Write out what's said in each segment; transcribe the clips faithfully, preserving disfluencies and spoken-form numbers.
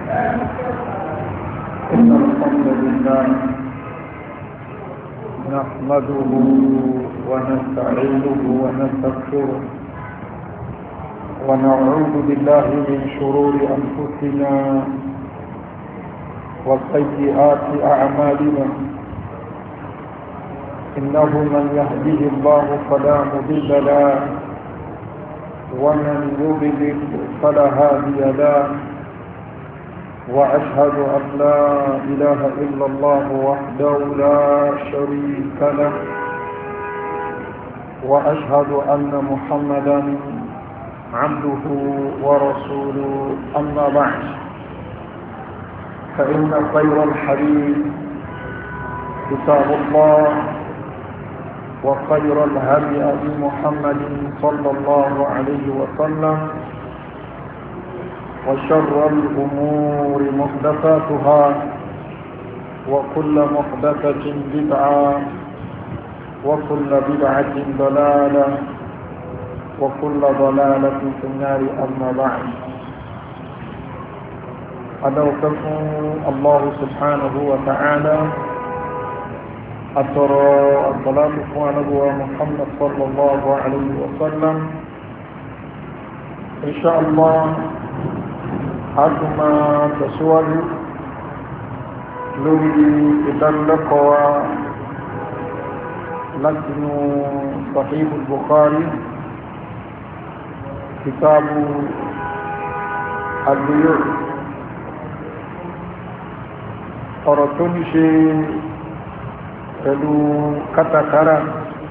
إن الحمد لله نحمده ونستعينه ونستغفره ونعوذ بالله من شرور أنفسنا وسيئات أعمالنا إنه من يهده الله فلا مضل له ومن يضلل فلا هادي له وأشهد أن لا إله إلا الله وحده لا شريك له وأشهد أن محمدا عبده ورسوله أما بعد فإن خير الحديث كتاب الله وخير الهدي هدي محمد صلى الله عليه وسلم وشر الأمور محدثاتها وكل محدثة بدعة وكل بدعة ضلالة وكل ضلالة في النار أما بعد أدعوكم الله سبحانه وتعالى أترى الصلاة على محمد صلى الله عليه وسلم إن شاء الله أكما تسوال لوري إذن لقوا لكن صحيح البخاري كتاب البيوع أردتني شيء pẹ̀lú kátàkárà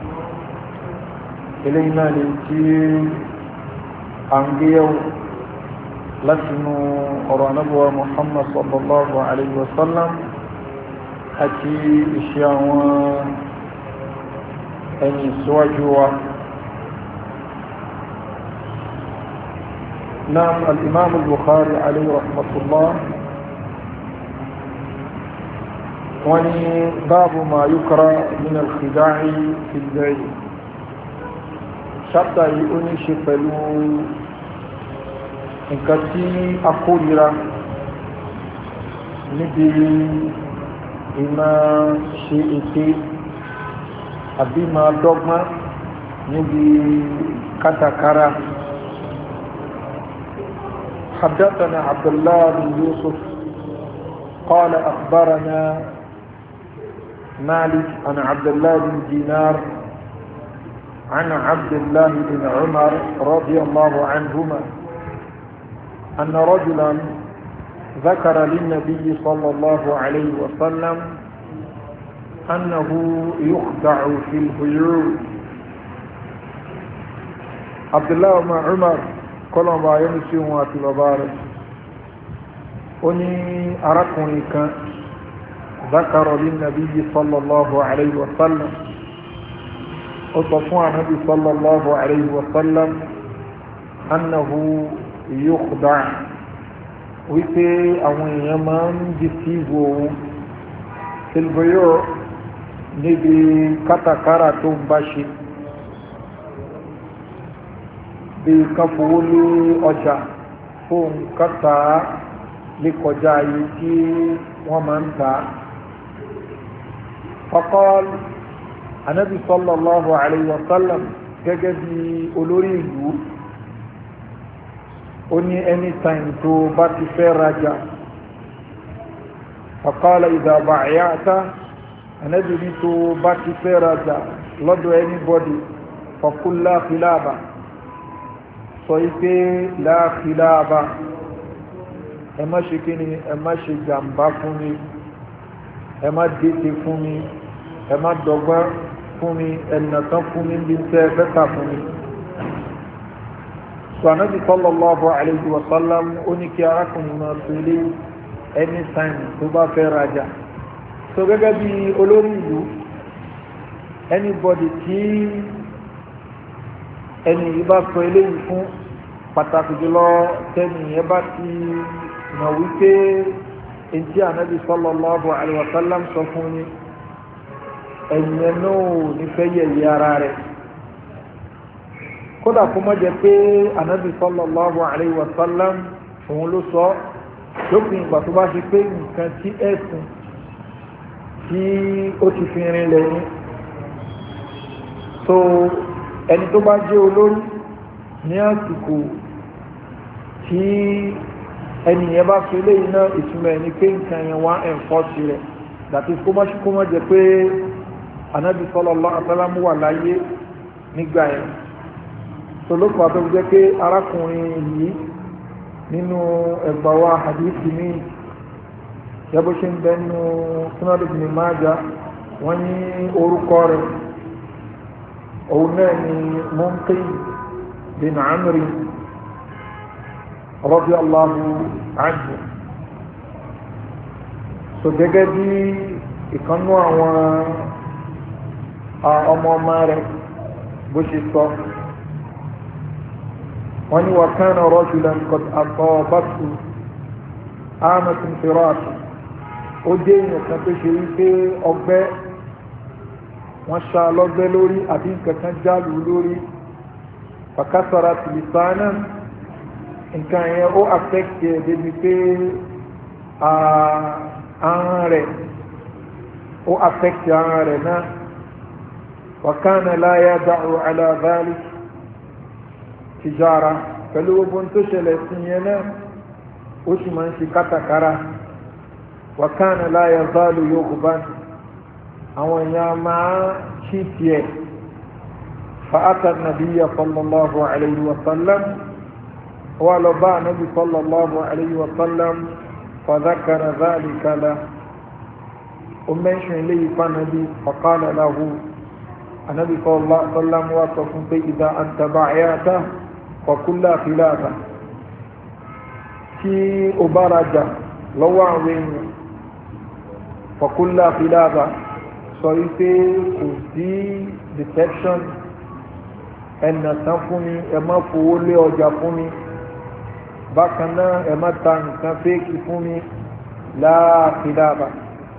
eléyìí náà lè tí a ń gbé yẹ̀wò látinú ọ̀rọ̀ anábọ̀wà Muhammad sallallahu alayhi wa sallam àti iṣẹ́ àwọn ẹni síwájú wa. náà al-imam al-Bukhari alayhi rahmatullah wani babu ma yukra min al-khida'i fi al-bay' ṣáptà yìí ó ní ṣe pẹ̀lú nǹkan tí a kórìíra níbi ìmá ṣe ète àbí máa dọ́gbọ́n níbi kátàkárà. حدثنا عبد الله بن يوسف قال أخبرنا مالك عن عبد الله بن دينار عن عبد الله بن عمر رضي الله عنهما أن رجلا ذكر للنبي صلى الله عليه وسلم أنه يخدع في البيوع. عبد الله بن عمر قال ما يمشي وفي البارك أني أراكم كان ذكر للنبي صلى الله عليه وسلم وصفوا النبي صلى الله عليه وسلم أنه يخدع ويكي أو يمان جسيبه في البيوع نبي كتاكارا تنباشي بكفول أجا فون كتا لكجا يكي ومنتا فقال النبي صلى الله عليه وسلم كجدي أولوريو أني أني تايم تو باتي فرجا فقال إذا بايعت النبي تو باتي فرجا لدو أني بودي فقل لا خلابا صيفي لا خلابا أما شكني أما شجنبا فمي ẹ má dìde fún mi ẹ má dọ́gbọ́n fún mi ẹnà tán fún mi bí tẹ́ fẹ́ tà fún mi. sọ Ànábì sallallahu alayhi wa sallam ó ní kí arákùnrin náà tó lé anytime tó bá fẹ́ rajà. so gẹ́gẹ́ bí olórí ìlú anybody tí ẹni yìí bá sọ eléyìí fún pàtàkì jùlọ tẹ́ni ẹ bá ti mọ̀ wípé ètí ànábì sallallahu alaihi wa sallam sọ fún ní ẹ̀yẹ náà nífẹ̀ẹ́ yẹ̀yẹ́ ara rẹ̀ kódà kó mọ́ jẹ́ pé ànábì sallallahu alaihi wa sallam òun ló sọ lópin ìgbà tó bá ṣe pé nǹkan tí ẹ̀sìn tí ó ti fi rin lẹ́yìn. So ẹni tó bá jẹ́ olórí ní àsìkò tí ẹnìyẹn bá fi léyìn náà ìtumọ̀ ẹni pé nǹkan yẹn wá ẹ̀ǹfọ́sì rẹ̀ dàtí kó má ṣe kó má jẹ pé Ànábì sallallahu alaihi wasallam wà láyé nígbà yẹn. So ló fà tó jẹ́ pé arákùnrin yìí nínú ẹgbà wa hadithi ní yẹ́bó ṣe ń bẹ nínú Sunan Ibn Majah wọ́n ní orúkọ rẹ̀ òun náà ni Munqidh bin Amri radiyallahu anhu. So gẹ́gẹ́ bí ìkanú àwọn ọmọ ọmọ rẹ̀ bó ṣe sọ wọ́n ní wa kana rajulan qad asabathu amatun firashi, ó dé èèyàn kan tó ṣe wípé ọgbẹ́ wọ́n ṣá lọ́gbẹ́ lórí àbí nǹkan kan jálù lórí fakasarat lisana, nǹkan yẹn ó affect ẹ̀ débi pé ahọ́n rẹ̀ ó affect ahọ́n rẹ̀ náà wa kana la yada'u ala dhalik tijara, pẹ̀lú gbogbo tó ṣẹlẹ̀ sí yẹn náà ó sì máa ń ṣe kátàkárà. wa kana la yazalu yughban, àwọn èèyàn máa ṣí tiẹ̀. fa ata nabiyya sallallahu alayhi wa sallam, wà lọ bá nabi sallallahu alayhi wa sallam fa dhakara dhalika lahu, ó mẹ́ṣin léyìí fa nabi fa qala lahu, anabi sallallahu alayhi wa sallam wà sọ fún pé idha anta ba'yata fọkúlá fìlàbà, tí ó bá rajà lọ́wọ́ àwọn èèyàn fọkúlá fìlàbà, sọ wípé kò sí deception, ẹnà tán fún mi, ẹ má fowó lé ọjà fún mi, bákan náà ẹ má ta nǹkan fẹ́ẹ̀kì fún mi, láà fìlàbà.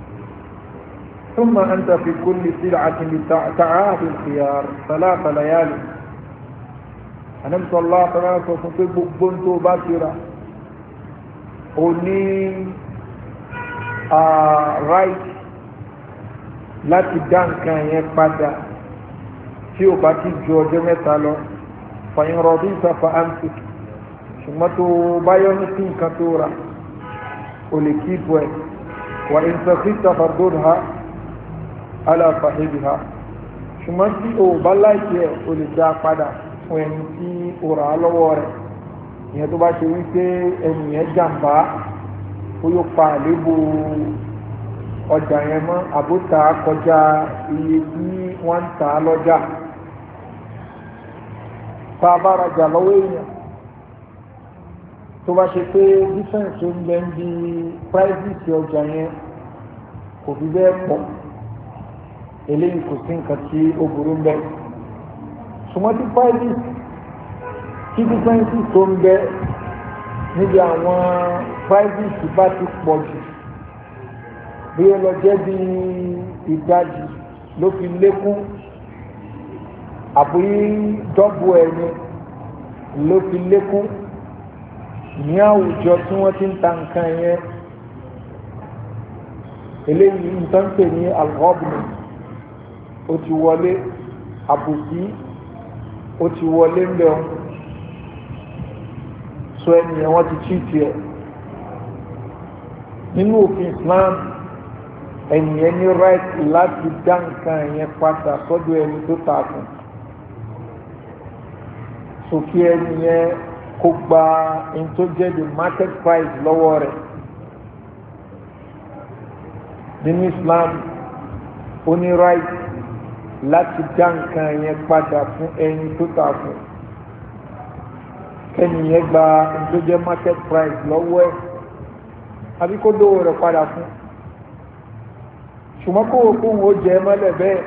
ثم أنت في كل سلعة بتعاهد الخيار ثلاث ليال. Ànábì sallallahu alaihi wasallam sọ fún pé gbogbo tó bá ti rà ó ní right láti dá nǹkan yẹn padà tí ó bá ti ju ọjọ́ mẹ́ta lọ. fa in radita fa amsik, ṣùgbọ́n tó bá yọ́nú sí nǹkan tó rà ó lè kíìpù ẹ̀. wa in sakhita fardudha ala sahibiha, ṣùgbọ́n tí ó bá láìsí ẹ̀ ó lè dá padà fún ẹni tí ó rà á lọ́wọ́ rẹ̀. ìyẹn tó bá ṣe wípé ẹnìyẹn jàǹbá ó yóò pa àléébù ọjà yẹn mọ́ àbótà kọjá iye tí wọ́n ń tà á lọ́jà. tá a bá rajà lọ́wọ́ èèyàn tó bá ṣe pé dífẹ̀ǹsì ń bẹ ń di privacy ọjà yẹn kò fi bẹ́ẹ̀ pọ̀, eléyìí kò sí nǹkan tí ó burú ń bẹ. ṣùgbọ́n tí privacy tí dífẹ̀ǹsì tó ń bẹ níbi àwọn privacy bá ti pọ̀ jù, bí ó lọ jẹ́ bí ìdajì ló fi lékún àbí dọ́bù ẹ̀yìn ló fi lékún ní àwùjọ tí wọ́n ti ń ta nǹkan yẹn, eléyìí nǹkan pè ní algọ́bùnù ó ti wọlé, àbòsí ó ti wọlé ń bẹ̀ ọ́n, so ẹnìyẹn wọ́n ti chíìtì ẹ̀. nínú òfin Islam ẹnìyẹn ní right láti dá nǹkan yẹn padà sọ́dọ̀ ẹni tó ta fún, sókè ẹnìyẹn kó gba ẹni tó jẹ́ the market price lọ́wọ́ rẹ̀. nínú Islam ó ní right láti dá nǹkan yẹn padà fún ẹni tó ta fún, kẹ́nìyẹn gba ẹni tó jẹ́ market price lọ́wọ́ ẹ̀ àbí kó dówó rẹ̀ padà fún. ṣùgbọ́n kó o kó o jẹ mọ́lẹ̀ bẹ́ẹ̀,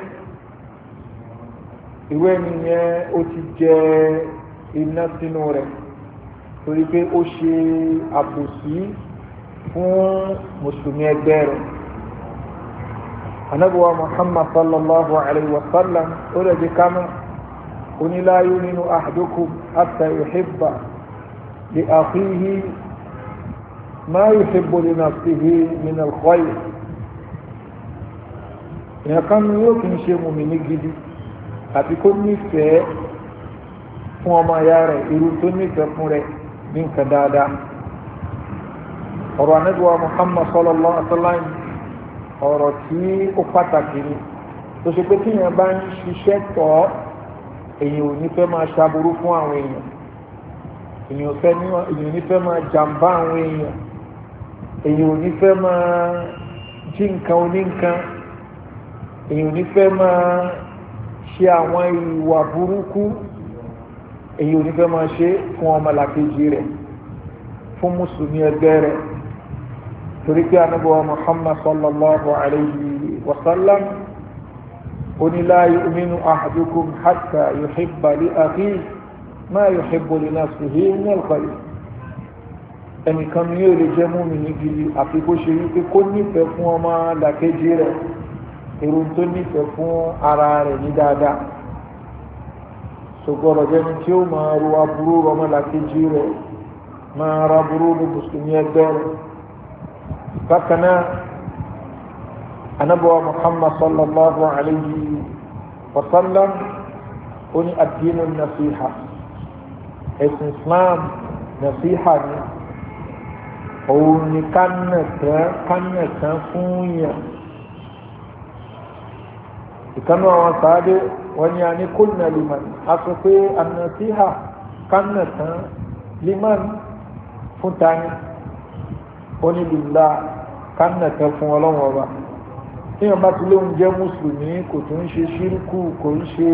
ìwé ẹnìyẹn ó ti jẹ iná sínú rẹ̀ torí pé ó ṣe àbòsí fún mùsùlùmí ẹgbẹ́ rẹ̀. Ànábì wa Muhammad sallallahu alayhi wa sallam ó lè di kámẹ́ onílá yu'minu ahadukum hatta yuhibba li akhihi ma yuhibbu li nafsihi min al-khayr èèyàn kan ní yóò kí ń ṣe mùmínì gidi àti kó nífẹ̀ẹ́ fún ọmọ ìyá rẹ̀ irú tó nífẹ̀ẹ́ fún rẹ̀ ní nǹkan dáadáa ọ̀rọ̀ Ànábì wa Muhammad sallallahu alaihi wasallam ọ̀rọ̀ tí ó pàtàkì ni tó ṣe pé tíyàn bá ń ṣiṣẹ́ tọ́ èyàn ò ní fẹ́ máa ṣaburú fún àwọn èèyàn èyàn ò ní fẹ́ máa jàǹbá àwọn èèyàn èyàn ò ní fẹ́ máa jí nǹkan oníǹkan èyàn ò ní fẹ́ máa ṣe àwọn ìwà burúkú èyàn ò ní fẹ́ máa ṣe fún ọmọlàkejì rẹ̀ fún mùsùlùmí ẹgbẹ́ rẹ̀ torí pé Ànábì wa Muhammad sallallahu alayhi wa sallam oni la yu'minu ahadukum hatta yuhibba li akhihi ma yuhibbu li nafsihi min al-khayr ẹnìkan ni yóò lè jẹ́ mùmínì gidi àfi kó ṣe wípé kó nífẹ̀ẹ́ fún ọmọ làkejì rẹ̀ irun tó nífẹ̀ẹ́ fún ara rẹ̀ ní dáadáa ṣògbọ́rọ̀ jẹ́ni tí ó máa ro aburú ọmọ làkejì rẹ̀ máa ra aburú ní mùsùlùmí ẹgbẹ́ rẹ̀ bákan náà anabuwa Muhammad sallallahu alayhi wa sallam oni ad-dinu nasiha ẹ̀sìn Islam nasiha ni òun ni kánẹ̀tán fún yàn ìkanú àwọn sáadé wọ́n ni a ní kulna liman a sọ pé an-nasiha kánẹ̀tán liman fún tani oni lillah kánẹ̀tán fún ọlọ́wọ́ ọba tí wọ́n bá ti lóun jẹ́ mùsùlùmí kò tún ń ṣe ṣírkù kò ń ṣe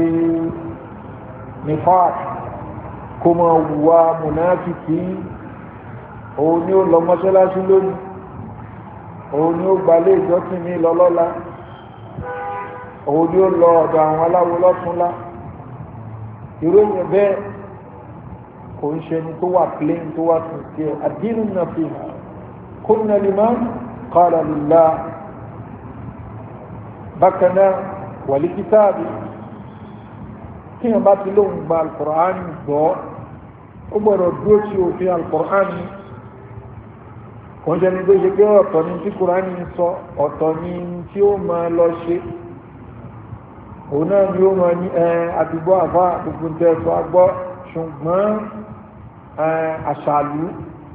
nifaq kó máa wùwà mùnáfìkì òun ni ó lọ mọ́ṣáláṣí lónìí òun ni ó gbalé ìjọsìn ní lọ́lọ́la òun ni ó lọ ọ̀dọ̀ àwọn aláwo lọ́túnlá ìròyìn bẹ́ẹ̀ kò ń ṣe ni tó wà plain tó wà sincere ad-dinu nasiha kunna liman qala lillah bákaná wàlí kítàbí kí wọ́n bá ti lóun gba alkùránì gbọ́ ó gbọ́dọ̀ dúró tí òfin alkùránì kò jẹ́ ní tó ṣe pé ọ̀tọ̀ ní tí kùránì ń sọ ọ̀tọ̀ ní tí ó máa lọ ṣe òun náà ni ó máa ní ẹ àdúgbò àbá gbogbo tẹ́ sọ agbọ́ ṣùgbọ́n àṣàlú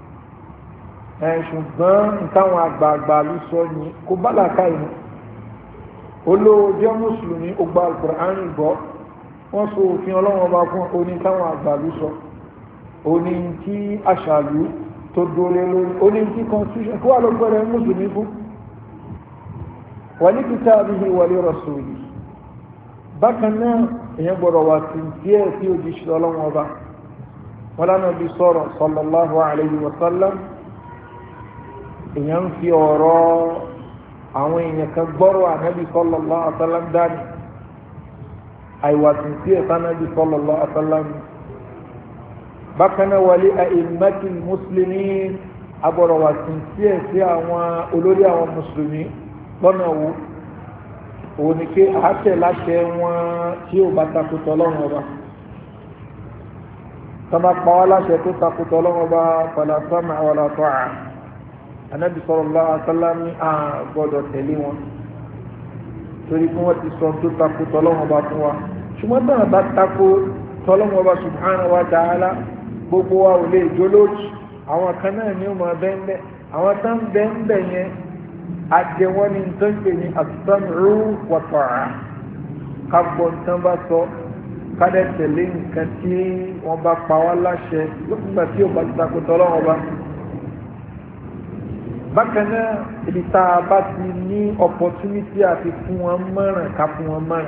ṣùgbọ́n ìtàwọn àgbààgbà ló sọ ní kò bá làkà ìmú olówó jẹ́ mùsùlùmí ó gba alkùránì gbọ́ wọ́n sọ òfin ọlọ́wọ́n bá fún oní táwọn àgbàlú sọ oní tí àṣàlú tó dólé lórí oní tí constitution kó wà lọ́gbọ́rẹ̀ mùsùlùmí fún wa li kitabihi wa li rasuli bákan náà èyàn gbọ́dọ̀ wà sí díẹ̀ tí ó jíṣẹ́ ọlọ́wọ́n bá wọn lánà bí sọ̀rọ̀ sallallahu alayhi wa sallam èyàn fi ọ̀rọ̀ àwọn èèyàn kan gbọ́rọ̀ ànábì sallallahu alaihi wasallam dání àìwàsìn sí ẹ̀sán ànábì sallallahu alaihi wasallam bákan náà wali a'immatil muslimin agbọ́dọ̀ wàsìn sí ẹ̀ sí àwọn olórí àwọn mùsùlùmí lọ́nà wo òun ni pé àátẹ̀ láṣẹ wọn tí ó bá takùtọ̀ lọ́wọ́ ọba tọ́ba pa wá láṣẹ tó takùtọ̀ lọ́wọ́ ọba fala sam'a wala ta'a anabi sallallahu alaihi wasallam ní a gbọ́dọ̀ tẹ̀lé wọn torí fún wọn ti sọ tó takò tọlọ́wọ́n bá fún wa ṣùgbọ́n náà bá takò tọlọ́wọ́n bá subhanahu wa ta'ala gbogbo wa ò lè jólóòjì àwọn kan náà ní ọmọ bẹ́ẹ̀ àwọn tán bẹ́ẹ̀ yẹn àjẹwọ́n ní tó ń pè ní as-sam'u wa ta'a kágbọ́n tán bá sọ kádẹ́ tẹ̀lé nǹkan tí wọ́n bá pa wá láṣẹ lókùngbà tí ò bá ti takò tọlọ́wọ́n bá bákan náà ibi tá a bá ti ní opportunity àti fún wọn mọ̀ràn ká fún wọn mọ̀ràn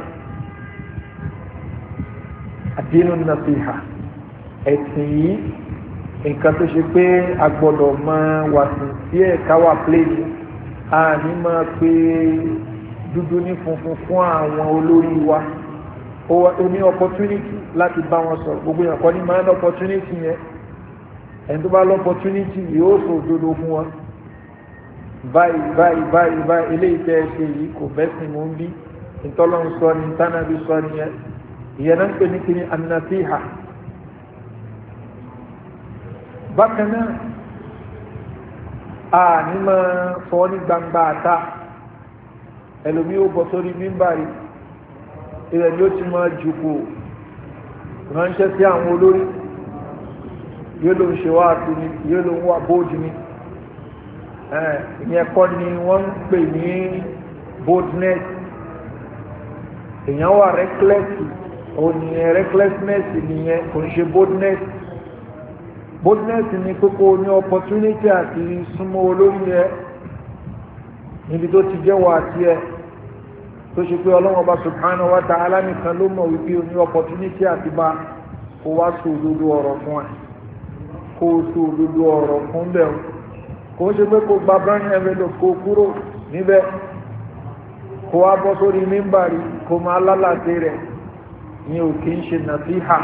ad-dinu nasiha ẹ̀sìn yìí nǹkan tó ṣe pé a gbọ́dọ̀ máa wà sí ẹ̀ káwà pléèdì a ní máa pé dúdú ní funfun fún àwọn olórí wa ó ní opportunity láti bá wọn sọ gbogbo èèyàn kọ́ ní máa ní opportunity yẹn ẹni tó bá lọ opportunity yóò sọ òdodo fún wọn báyìí báyìí báyìí báyìí eléyìí tẹ́ ẹ ṣe yìí kò bẹ́sìn mú ń bí ìtọ́lọ́run sọ ní tánàbí sọ ní ẹ ìyẹn náà ń pè ní kí ni an-nasiha bákan náà a ní máa sọ ní gbangba àta ẹlòmí ó bọ́ sórí mímbàrí ilẹ̀ ni ó ti máa jùkú ránṣẹ́ sí àwọn olórí yóò ló ń ṣe wá àti ní yóò ló ń wà bóòdù ní ìyẹn kọ́ ni wọ́n ń pè ní boldness èèyàn wà reckless òní recklessness nìyẹn kò ń ṣe boldness boldness ni kókó ní opportunity àti súnmọ́ olórí ẹ níbi tó ti jẹ́wọ́ àti ẹ tó ṣe pé Ọlọ́hun Ọba subhanahu wa ta'ala nìkan ló mọ̀ wípé o ní opportunity àti bá kó wá sọ òdodo ọ̀rọ̀ fún ẹ kó sọ òdodo ọ̀rọ̀ fún bẹ́ẹ̀ kó ṣe pé kó gba brown envelope kó kúrò níbẹ̀ kó wá bọ́ sórí mímbàrí kó máa lálàtí rẹ̀ ní òkè ń ṣe nàfíhà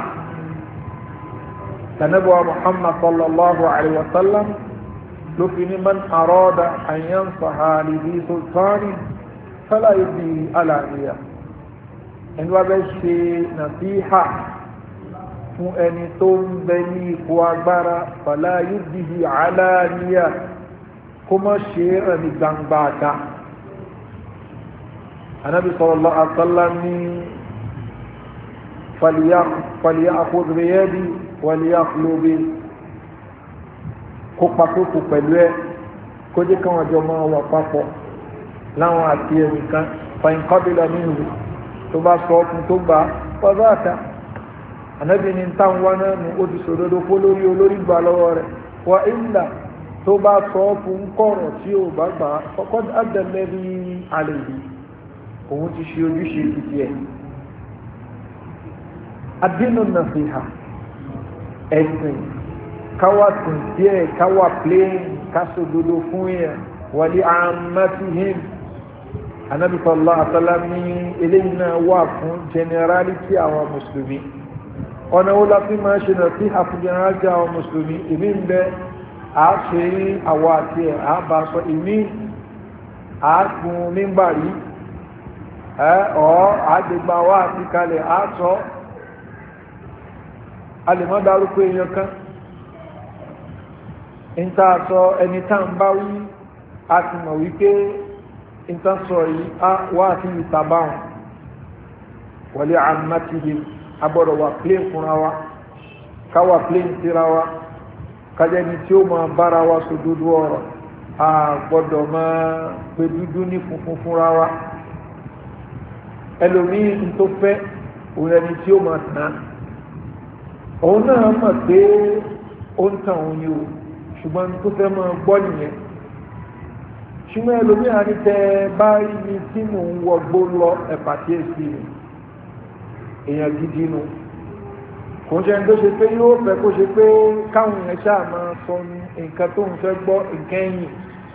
tanabuwa Muhammad sallallahu alaihi wasallam ló fi ní man arada an yansaha li dhi sultani fala yubdi alaniya ẹni wá bẹ́ ṣe nàfíhà fún ẹni tó ń bẹ ní ipò agbára fala yubdi alaniya kó má ṣe ẹni gbangba àta anabi sallallahu alaihi wasallam ní falyakhudh biyadi waliyakhlu bi kó pakókò pẹ̀lú ẹ kó jẹ́ káwọn àjọ máa wà papọ̀ láwọn àti ẹnìkan fàyín qabila minhu tó bá sọ ọkùn tó gbà pàzáàtà anabi ní táwọn wá náà ní ó ti sòdodo fó lórí olórí gbà lọ́wọ́ rẹ̀ wà illa tó bá sọ ọkùn kọ̀rọ̀ tí ó bá gbà faqad adda alladhi alayhi òun ti ṣe ojúṣe títí ẹ̀ adínú nàfíhà ẹ̀sìn káwà tún díẹ̀ káwà plẹ́ẹ̀n kásòdodo fún yẹn wàlí àmàtìhìn Ànábì sallallahu alaihi wasallam ní eléyìí náà wà fún generality àwọn mùsùlùmí ọ̀nà wo la fi máa ṣe nàfíhà fún generality àwọn mùsùlùmí ìmí ń bẹ àáṣe àwọ̀ àti ẹ̀ àbáṣọ ìmí àágùn mímbàrí ọ̀ àgbègbà wà àti kalẹ̀ àásọ a lè mọ́ dárúkọ èèyàn kan ìta sọ ẹni tá ń bá wí a ti mọ̀ wípé ìta sọ yìí wá sí ìtàbáhùn wọlé àmàtìhìm agbọ́dọ̀ wà plane fúnra wa káwà plane síra wa kájẹni tí ó máa bára wa sọ dúdú ọ̀rọ̀ a gbọ́dọ̀ máa pe dúdú ní funfun fúnra wa ẹlòmíì tó fẹ́ òun ẹni tí ó máa tàn òun náà mọ̀ pé ó ń tàn òun ni o ṣùgbọ́n tó fẹ́ máa gbọ́ nìyẹn ṣùgbọ́n ẹlòmíì àní tẹ báyìí ni tí mò ń wọgbó lọ ẹ̀pà tí èsì mi èèyàn gidi nu kò ń ṣe ẹni tó ṣe pé yóò fẹ́ kó ṣe pé káwọn èèyàn ṣáà máa sọ nǹkan tó ń fẹ́ gbọ́ nǹkan ẹ̀yìn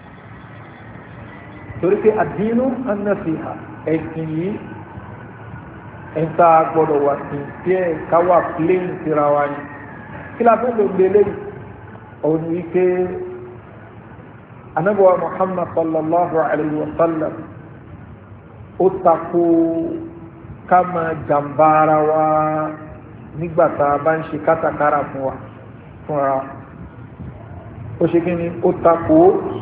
torí pé àdínú an-nasiha ẹ̀sìn yìí ẹ̀ta gbọ́dọ̀ wà sí tí ẹ̀ káwà plane síra wa ní kí la fẹ́ lò gbélé òun ní wípé anábọ̀wà Muhammad sallallahu alayhi wa sallam ó takò ká máa jàmbá ara wa nígbàtà bá ń ṣe kátàkárà fún wa fúnra ó ṣe kí ni ó takò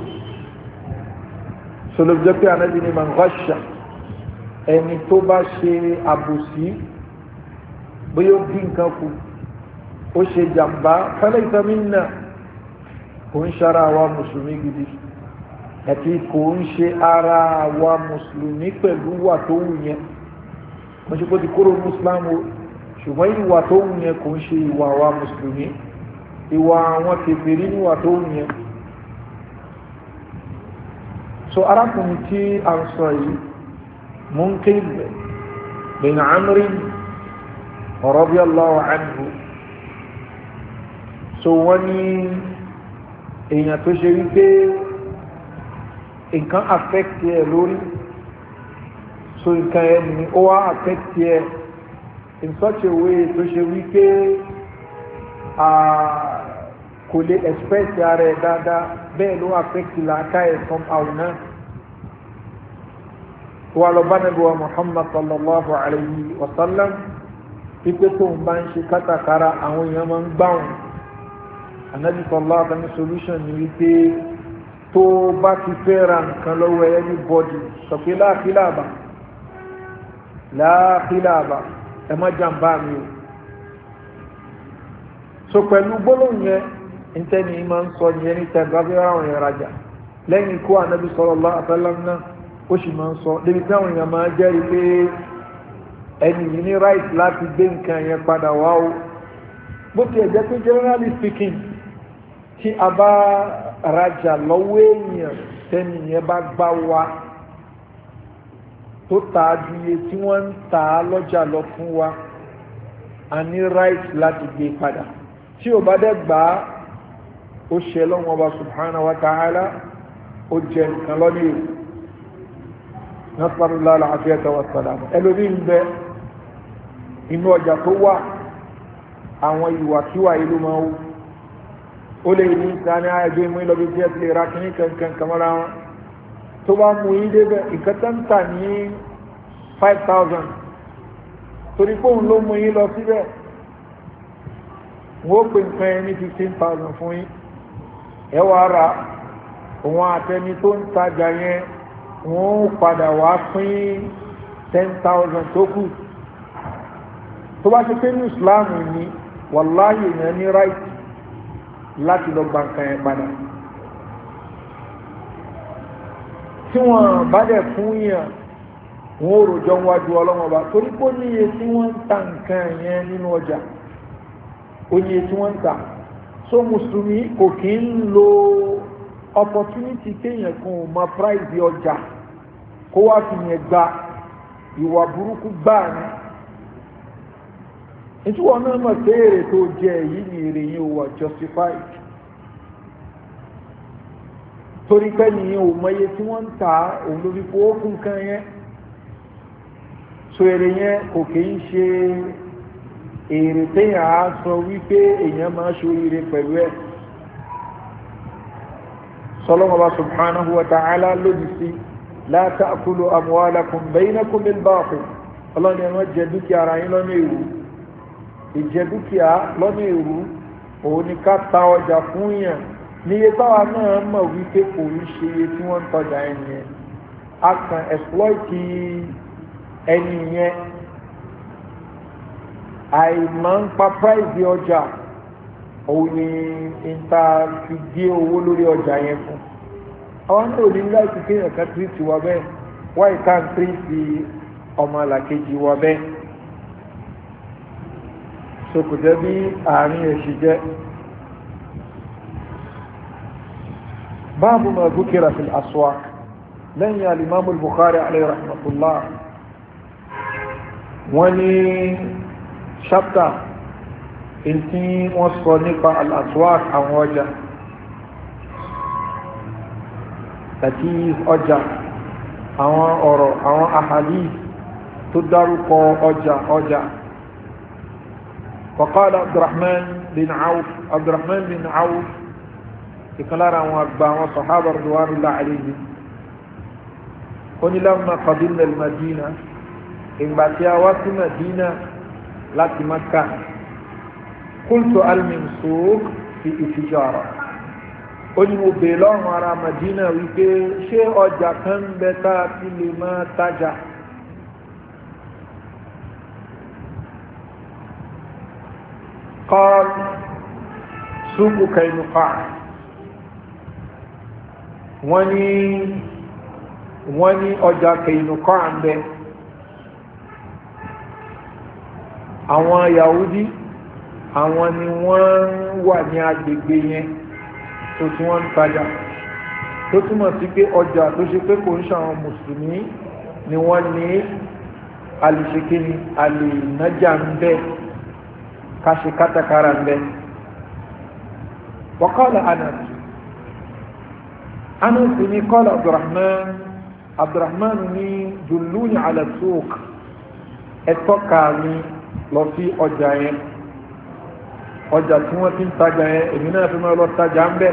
sọlọ́jọ́ pé anábì ni man ghasha ẹni tó bá ṣe àbòsí bóyá ó dín nǹkan kù ó ṣe jàmbá falaysa minna kò ń ṣe ara wa mùsùlùmí gidi àti kò ń ṣe ara wa mùsùlùmí pẹ̀lú wà tó wù yẹn mo ṣe kó ti kúrò mùsùlùmí ṣùgbọ́n ìwà tó wù yẹn kò ń ṣe ìwà wa mùsùlùmí ìwà àwọn kèfèrí níwà tó wù yẹn so arákùnrin tí a ń sọ yìí Munkil bin Amr radiyallahu anhu so wọ́n ní èèyàn tó ṣe wípé nǹkan affect ẹ lórí so nǹkan ẹ ní ó wá affect ẹ in such a way tó ṣe wípé kò lè express ara ẹ dáadáa bẹ́ẹ̀ ló affect làákà ẹ somehow náà wà lọ bá nàbí wa Muhammad sallallahu alayhi wa sallam pípé tó ń bá ń ṣe kátàkárà àwọn èèyàn máa ń gbáwọn anabi sallallahu alayhi wa sallam solution ni wípé tó bá ti fẹ́ ra nǹkan lọ́wọ́ ẹni bọ́dì sọ pé la khilaba la khilaba ẹ má jàmbá mi o so pẹ̀lú gbólóhùn yẹn ìtẹ́ni ma ń sọ yẹn ní tẹ̀gbàfẹ́ àwọn èèyàn rajà lẹ́yìn ikú ànábì sallallahu alaihi wasallam náà ó sì máa ń sọ débi tí àwọn èèyàn máa jẹ́rìí pé ẹni yìí ní right láti gbé nǹkan yẹn padà wá o bó ti ẹ̀ jẹ́ pé generally speaking tí a bá rajà lọ́wọ́ èèyàn tẹ́ni yẹn bá gbá wa tó ta á ju iye tí wọ́n ń ta á lọ́jà lọ fún wa a ní right láti gbé padà tí ò bá dẹ́ gbà á ó ṣe lọ́wọ́ ọba subhanahu wa ta'ala ó jẹ nǹkan lọ́ní èrò nasallallahu al-afiyata wa salam ẹlòmí ń bẹ inú ọjà tó wà àwọn ìwàkíwà ìlú máa wú ó lè ní ìsáni ààgbé mú ìlọ́bí tí ẹ ti lè ra kìíní kankan kamara wọn tó bá mú yí débẹ̀ ìkẹtẹ́ntà ní five thousand torí pé òun ló mú yí lọ síbẹ̀ wọ́n pè nǹkan ẹni fifteen thousand fún yí ẹ wá ra òun àtẹni tó ń tajà yẹn wọ́n padà wá pín ten thousand tó kù tó bá ṣe pé ní Islam ní wàláyé yẹn ní right láti lọ gba nǹkan yẹn padà tí wọ́n bá dẹ̀ fún yàn wọ́n ò rojọ́ wájú ọlọ́mọba torí pé ó ní iye tí wọ́n ń ta nǹkan yẹn nínú ọjà ó ní iye tí wọ́n ń ta so mùsùlùmí kò kí ń lo opportunity kéèyàn kan ò mọ price ọjà kó wá fi yẹn gba ìwà burúkú gbáà ni ìtúwọ̀ náà mọ̀ pé èrè tó jẹ èyí ni èrè yìí ò wà justified torí pé nìyẹn ò mọye tí wọ́n ń ta òun lórí fowó fún nǹkan yẹn so èrè yẹn kò kì í ṣe èrè téèyàn á sọ wípé èèyàn máa ṣoríire pẹ̀lú ẹ̀ sọlọ́mọba subhanahu wa ta'ala lòdì sí la ta'kulu amwalakum baynakum bil batil ọlọ́ni ẹ̀wọ̀n jẹ dúkìá ara yín lọ́nà èrú ìjẹ dúkìá lọ́nà èrú òun ni ká ta ọjà fún yàn níye táwa náà mọ̀ wípé kò ń ṣe iye tí wọ́n ń tọjà ẹni yẹn a kàn exploit ẹni yẹn àìmọ̀ ń pa price ọjà òun ni ìta fi gé owó lórí ọjà yẹn fún àwọn náà ní láti kéèyàn kan tírìtì wọ bẹ́ẹ̀ wáyé ká ń tírìtì ọmọ àlàkejì wọ bẹ́ẹ̀ so kò jẹ́ bí àárín ẹ̀ṣì jẹ́ báàbù ma dhukira fil aswaq lẹ́yìn al-imam al-Bukhari alayhi rahmatullah wọ́n ní ṣáptà ìtí wọ́n sọ nípa al-aswaq àwọn ọjà àti ọjà àwọn ọ̀rọ̀ àwọn ahadith tó dárúkọ ọjà ọjà وقال عبد الرحمن بن عوف عبد الرحمن بن عوف ìkàlára àwọn àgbà àwọn sàhábà radiyallahu alayhim ó ní lamma qadimna al-Madina ìgbà tí a wá sí Madina láti Makka qultu hal min suq fi tijara ó ní mo bèèrè lọ́rùn ara Madina wípé ṣé ọjà kan bẹ tá a ti lè máa tajà قال سوق كينقاع wọ́n ní wọ́n ní ọjà Kainuqa ń bẹ àwọn Yahudi àwọn ni wọ́n wà ní agbègbè yẹn tó tí wọ́n ń tajà tó túmọ̀ sí pé ọjà tó ṣe pé kò ń ṣàwọn mùsùlùmí ni wọ́n ní alìṣekíní alìnájà ń bẹ káṣe kátàkárà ń bẹ وقال أنس أنس ni قال عبد الرحمن عبد الرحمن ni دلوني على السوق ẹ̀tọ́ka mi lọ sí ọjà yẹn ọjà tí wọ́n ti ń tajà yẹn èmi náà fi máa lọ tajà ń bẹ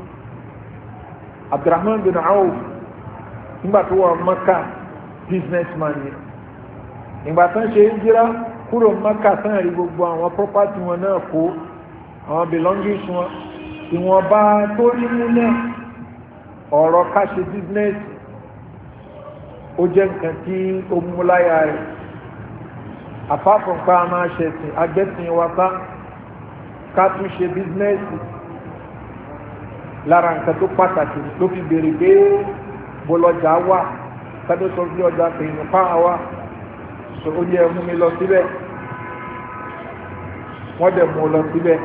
عبد الرحمن bin Auf nígbà tó wà Maka businessman ni ìgbà tán ṣe ń jíra kúrò Maka tán rí gbogbo àwọn property wọn náà kó àwọn belongings wọn ìwọ̀nba tó rí mú náà ọ̀rọ̀ ká ṣe business ó jẹ́ nǹkan tí ó mú láyà rẹ̀ apart from pa máa ṣe ẹ̀sìn agbẹ́sìn wa ká ká tún ṣe business lára nǹkan tó pàtàkì ló fi béèrè pé bọ́lọ́jà wà kádó sọ bí ọjà pèyìn fáà wà so ó yẹ mú mi lọ síbẹ̀ wọ́n dẹ̀ mú lọ síbẹ̀.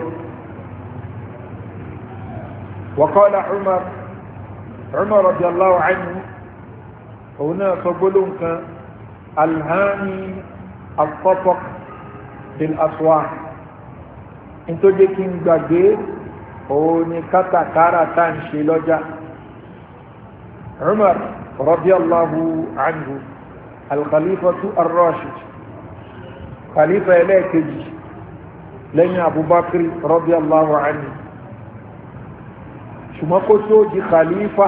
وقال عمر عمر رضي الله عنه هنا فقلونك الهاني الطفق بالأسواق انتو جيكين gbàgbé òní kátàkárà tá ń ṣe lọ́jà. Umar radiyallahu anhu al-khalifatu ar-rashid khalifa ẹlẹ́ẹ̀kejì lẹ́yìn Abubakar radiyallahu anhu ṣùgbọ́n kó tó di khalifa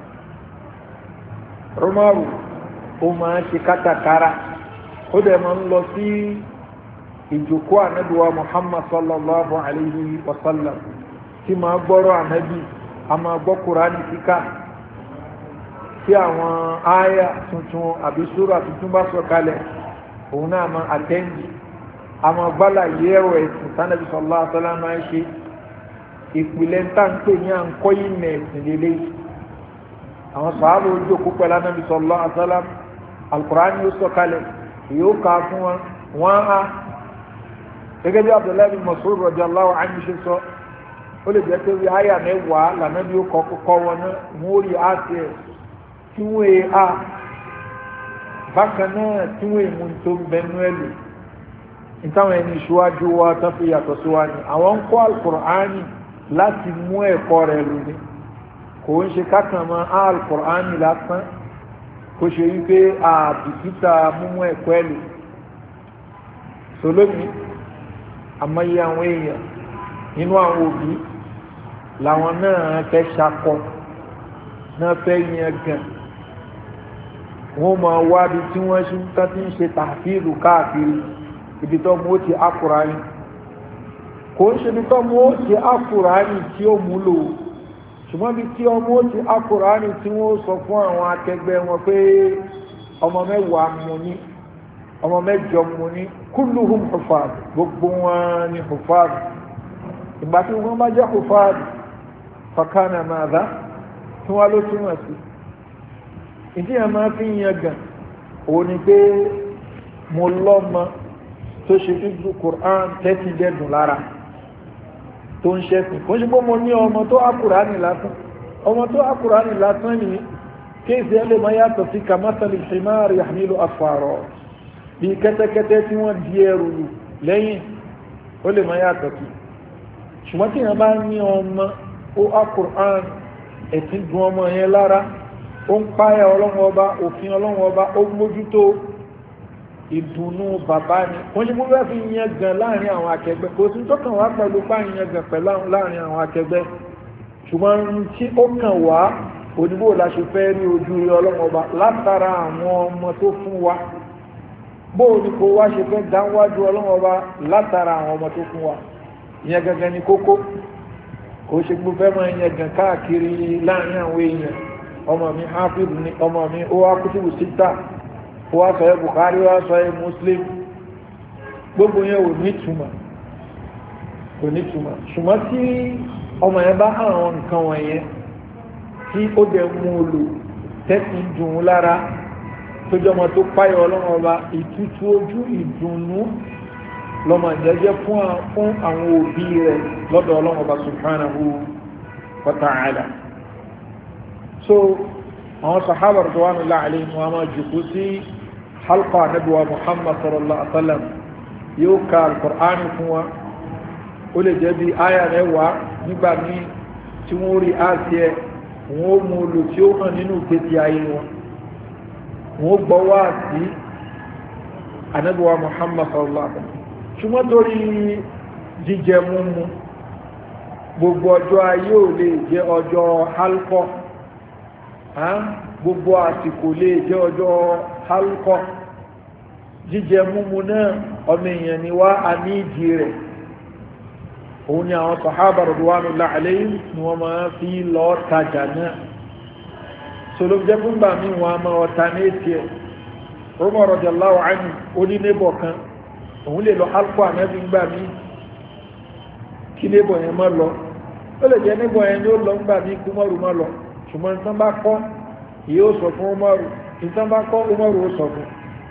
Umaru ó máa ń ṣe kátàkárà ó dẹ̀ máa ń lọ sí ìjòkó ànábìwá Muhammad sallallahu alayhi wa sallam tí máa gbọ́rọ̀ ànábì a máa gbọ́ Kùránì kíkà tí àwọn ááyà tuntun àbí súrà tuntun bá sọ kalẹ̀ òun náà máa àtẹ́ǹdì a máa gbálà yẹ́rọ ẹ̀sìn tánàbí sallallahu alaihi wasallam máa ń ṣe ìpìlẹ̀ táǹpẹ̀ ní à ń kọ́ ìmẹ̀ ẹ̀sìn lélẹ̀ àwọn sàábà ojú òkú pẹ̀lú ànábì sallallahu alaihi wasallam Al-Kùránì ó sọ kalẹ̀ yóò ká fún wọn wọn á gẹ́gẹ́ bí Abdullahi bin Mas'ud radiyallahu anhu ṣe sọ ó lè jẹ́ pé wí àyà mẹ́wàá lànà bí ó kọ́ wọn náà wọ́n rí àti ẹ̀ tí wọ́n è á bákan náà tí wọ́n èmú tó ń bẹnu ẹ̀lú ìtàwọn ẹni ìṣíwájú wa tán fi yàtọ̀ sí wa ní àwọn ń kọ́ Al-Qur'ani láti mú ẹ̀kọ́ rẹ̀ lò ní kò ń ṣe kákan mọ́ Al-Qur'ani lásán kò ṣe wípé àbìkítà múmú ẹ̀kọ́ ẹ̀lú solómi àmọ́yé àwọn èèyàn nínú àwọn òbí làwọn náà fẹ́ ṣakọ náà fẹ́ yẹn gan wọ́n máa wá bí tí wọ́n ṣe ń tán tí ń ṣe tàfíìlù káàkiri ibi tó mú ó ti Al-Qur'ani kò ń ṣe ibi tó mú ó ti Al-Qur'ani tí ó múlò ṣùgbọ́n bí tí ọmọ ó ti Al-Qur'ani tí wọ́n sọ fún àwọn akẹgbẹ́ wọn pé ọmọ mẹ́wàá mú ní ọmọ mẹ́jọ mú ní kulluhum hufaz gbogbo wọn ni hufaz ìgbà tí wọ́n bá jẹ́ hufaz fakana madha tí wọ́n ló túnmọ̀ sí ìdí ẹ̀ máa fi yan gan òun ni pé mo lọ́mọ tó ṣe fífú Qur'an tẹ́tí dẹ́dùn lára tó ń ṣẹ́sìn kò ń ṣe pé mo ní ọmọ tó Al-Qur'ani lásán ọmọ tó Al-Qur'ani lásán ni kéèsì ẹ lè máa yàtọ̀ sí kamathali himar yahmilu asfara bí kẹ́tẹ́kẹ́tẹ́ tí wọ́n di ẹrù lẹ́yìn ó lè máa yàtọ̀ sí ṣùgbọ́n tí yẹn bá ní ọmọ ó Al-Qur'an ẹ̀sìn dùn ọmọ yẹn lára ó ń páyà ọlọ́wọ́ ọba òfin ọlọ́wọ́ ọba ó mójútó ìdùnnú bàbá ni wọ́n ṣe múlẹ̀ fi yẹn gan láàrin àwọn akẹgbẹ́ kò sí tó kàn wá pẹ̀lú páyìn yẹn gan pẹ̀lú láàrin àwọn akẹgbẹ́ ṣùgbọ́n tí ó kàn wá òdìbò la ṣe fẹ́ rí ojú rí ọlọ́wọ́ ọba látara àwọn ọmọ tó fún wa bóò ní kò wá ṣe fẹ́ dánwájú ọlọ́wọ́ ọba látara àwọn ọmọ tó fún wa ìyẹn gangan ni kókó kò ṣe gbogbo fẹ́ máa yẹn gan káàkiri láàrin àwọn èèyàn ọmọ mi hafiz ni ọmọ mi ó wá kútùbù síta ó wá sọ ẹ́ Bukhari ó wá sọ ẹ́ Muslim gbogbo yẹn ò ní túmọ̀ kò ní túmọ̀ ṣùgbọ́n tí ọmọ yẹn bá àwọn nǹkan wọ̀nyẹn tí ó dẹ̀ mú un lò tẹ́sí dùn ún lára tó jọmọ tó páyọ̀ ọlọ́wọ́ ọba ìtútù ojú ìdùnnú lọ́mọ jẹ́jẹ́ fún àwọn òbí rẹ̀ lọ́dọ̀ ọlọ́wọ́ ọba subhanahu wa ta'ala. So àwọn sahaba radwanullahi alayhim wa máa jùkú sí halqa nabuwa Muhammad sallallahu alaihi wa sallam yóò ka al-Qur'an fún wa ó lè jẹ́ bí aya mẹ́wàá nígbà míì tí wọ́n rí àti ẹ̀ wọ́n mú olù tí ó hàn nínú ìgbésí ayé wọn wọ́n gbọ́ wá sí anabuwa Muhammad sallallahu alaihi wa sallam ṣùgbọ́n torí jíjẹ múmu gbogbo ọjọ́ ayé ò lè jẹ́ ọjọ́ halqa gbogbo àsìkò lè jẹ́ ọjọ́ halqa jíjẹ múmu náà ọmọ èèyàn ni wá a ní ìdí rẹ̀ òun ni àwọn sàhábà radwanullahi alayhim ni wọ́n máa fi lọ tajà náà sọlọ jẹ́ fún gbà mí wọn a máa ọ̀tá ní ètì ẹ̀ Umar radiyallahu anhu ó ní nébọ̀ kan òun lè lọ alkọ ànábì gbà mí kí nébọ̀ yẹn má lọ ó lè jẹ́ nébọ̀ yẹn yóò lọ gbà mí kú mọ́rù má lọ ṣùgbọ́n nǹkan bá kọ́ yóò sọ fún Umaru nǹkan bá kọ́ Umaru ó sọ fún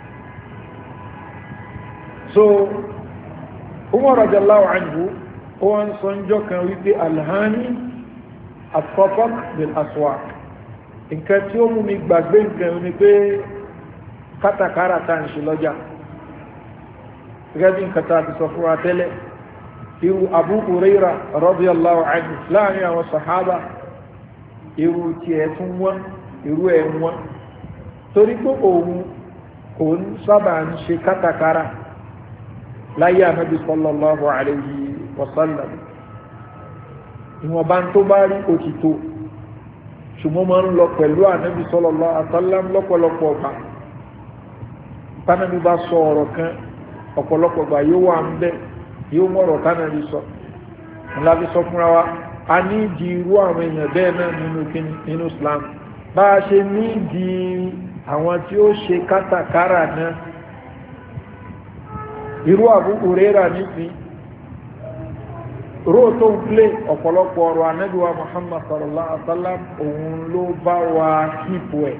so Umar radiyallahu anhu ó wọ́n sọ ń jọ kan wípé alhani asfafak bil aswaq nǹkan tí ó mú mi gbàgbé nǹkan ni pé kátàkárà tá ń ṣe lọ́jà gẹ́gẹ́ bí nǹkan tá a ti sọ fún wa tẹ́lẹ̀ irú Abu Huraira radiyallahu anhu láàrin àwọn sàhábà irú tí ẹ tún wọ́n irú ẹ wọ́n torí pé òun kò ń sábà ń ṣe kátàkárà láyé ànábì sallallahu alayhi wa sallam ìwọ̀nba tó bá rí òtítọ́ ṣùgbọ́n máa ń lọ pẹ̀lú ànábì sallallahu alaihi wasallam lọ́pọ̀lọpọ̀ ọgbà tánàbí bá sọ ọ̀rọ̀ kan ọ̀pọ̀lọpọ̀ ọgbà yóò wà ń bẹ́ yóò mọ̀rọ̀ tánàbí sọ ńlábi sọ fúnra wa a ní ìdí irú àwọn èèyàn bẹ́ẹ̀ náà nínú kíni nínú Islam bá a ṣe ní ìdí àwọn tí ó ṣe kátàkárà náà irú Abu Huraira nísìn róò tó ń plé ọ̀pọ̀lọpọ̀ ọ̀rọ̀ anẹ́bíwá Muhammad sallallahu alaihi wasallam òun ló bá wa kíìpù ẹ̀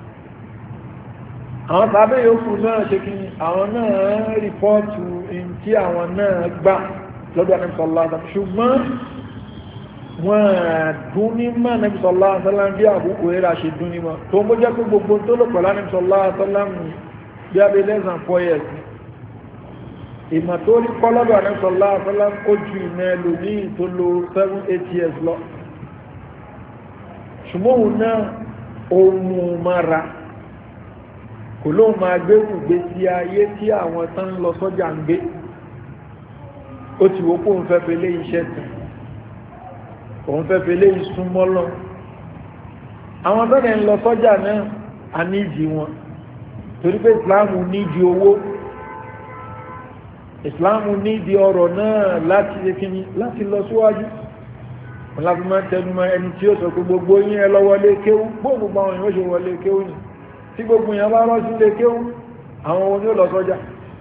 àwọn tàbí yòókù náà ṣe kí àwọn náà rìpọ́ọ̀tù in tí àwọn náà gbà lọ́dọ̀ anẹ́bí sallallahu alaihi wasallam ṣùgbọ́n wọ́n dún ní mọ́ anẹ́bí sallallahu alaihi wasallam bí Abu Huraira ṣe dún ní mọ́ tó ń bó jẹ́ pé gbogbo tó lò pẹ̀lú anẹ́bí sallallahu alaihi wasallam bí abẹ́ less than four years ìmọ̀ tó rí kọ́lọ́dọ̀ àrẹ́sọ̀lá àfẹ́lá ó ju ìmọ̀ ẹlòmíì tó lo seven eight years lọ ṣùgbọ́n òun náà ohun mara kò ló máa gbé gbùgbé sí ayé tí àwọn tán lọ sọ́jà ń gbé ó ti wó kó òun fẹ́ fẹ́ lé iṣẹ́ tì òun fẹ́ fẹ́ lé ìsúnmọ́ lọ àwọn tọ́lẹ̀ ń lọ sọ́jà náà a nídìí wọn torí pé ìsìláàmù nídìí owó ìsìláàmù nídìí ọ̀rọ̀ náà láti ekini láti lọ síwájú wọn láti máa tẹnumọ́ ẹni tí ó sọ pé gbogbo yín ẹ lọ wọlé kéwú gbogbo àwọn èèyàn ó ṣe wọlé kéwú ni tí gbogbo èèyàn bá rọ́ sílé kéwú àwọn ohun yóò lọ sọ́jà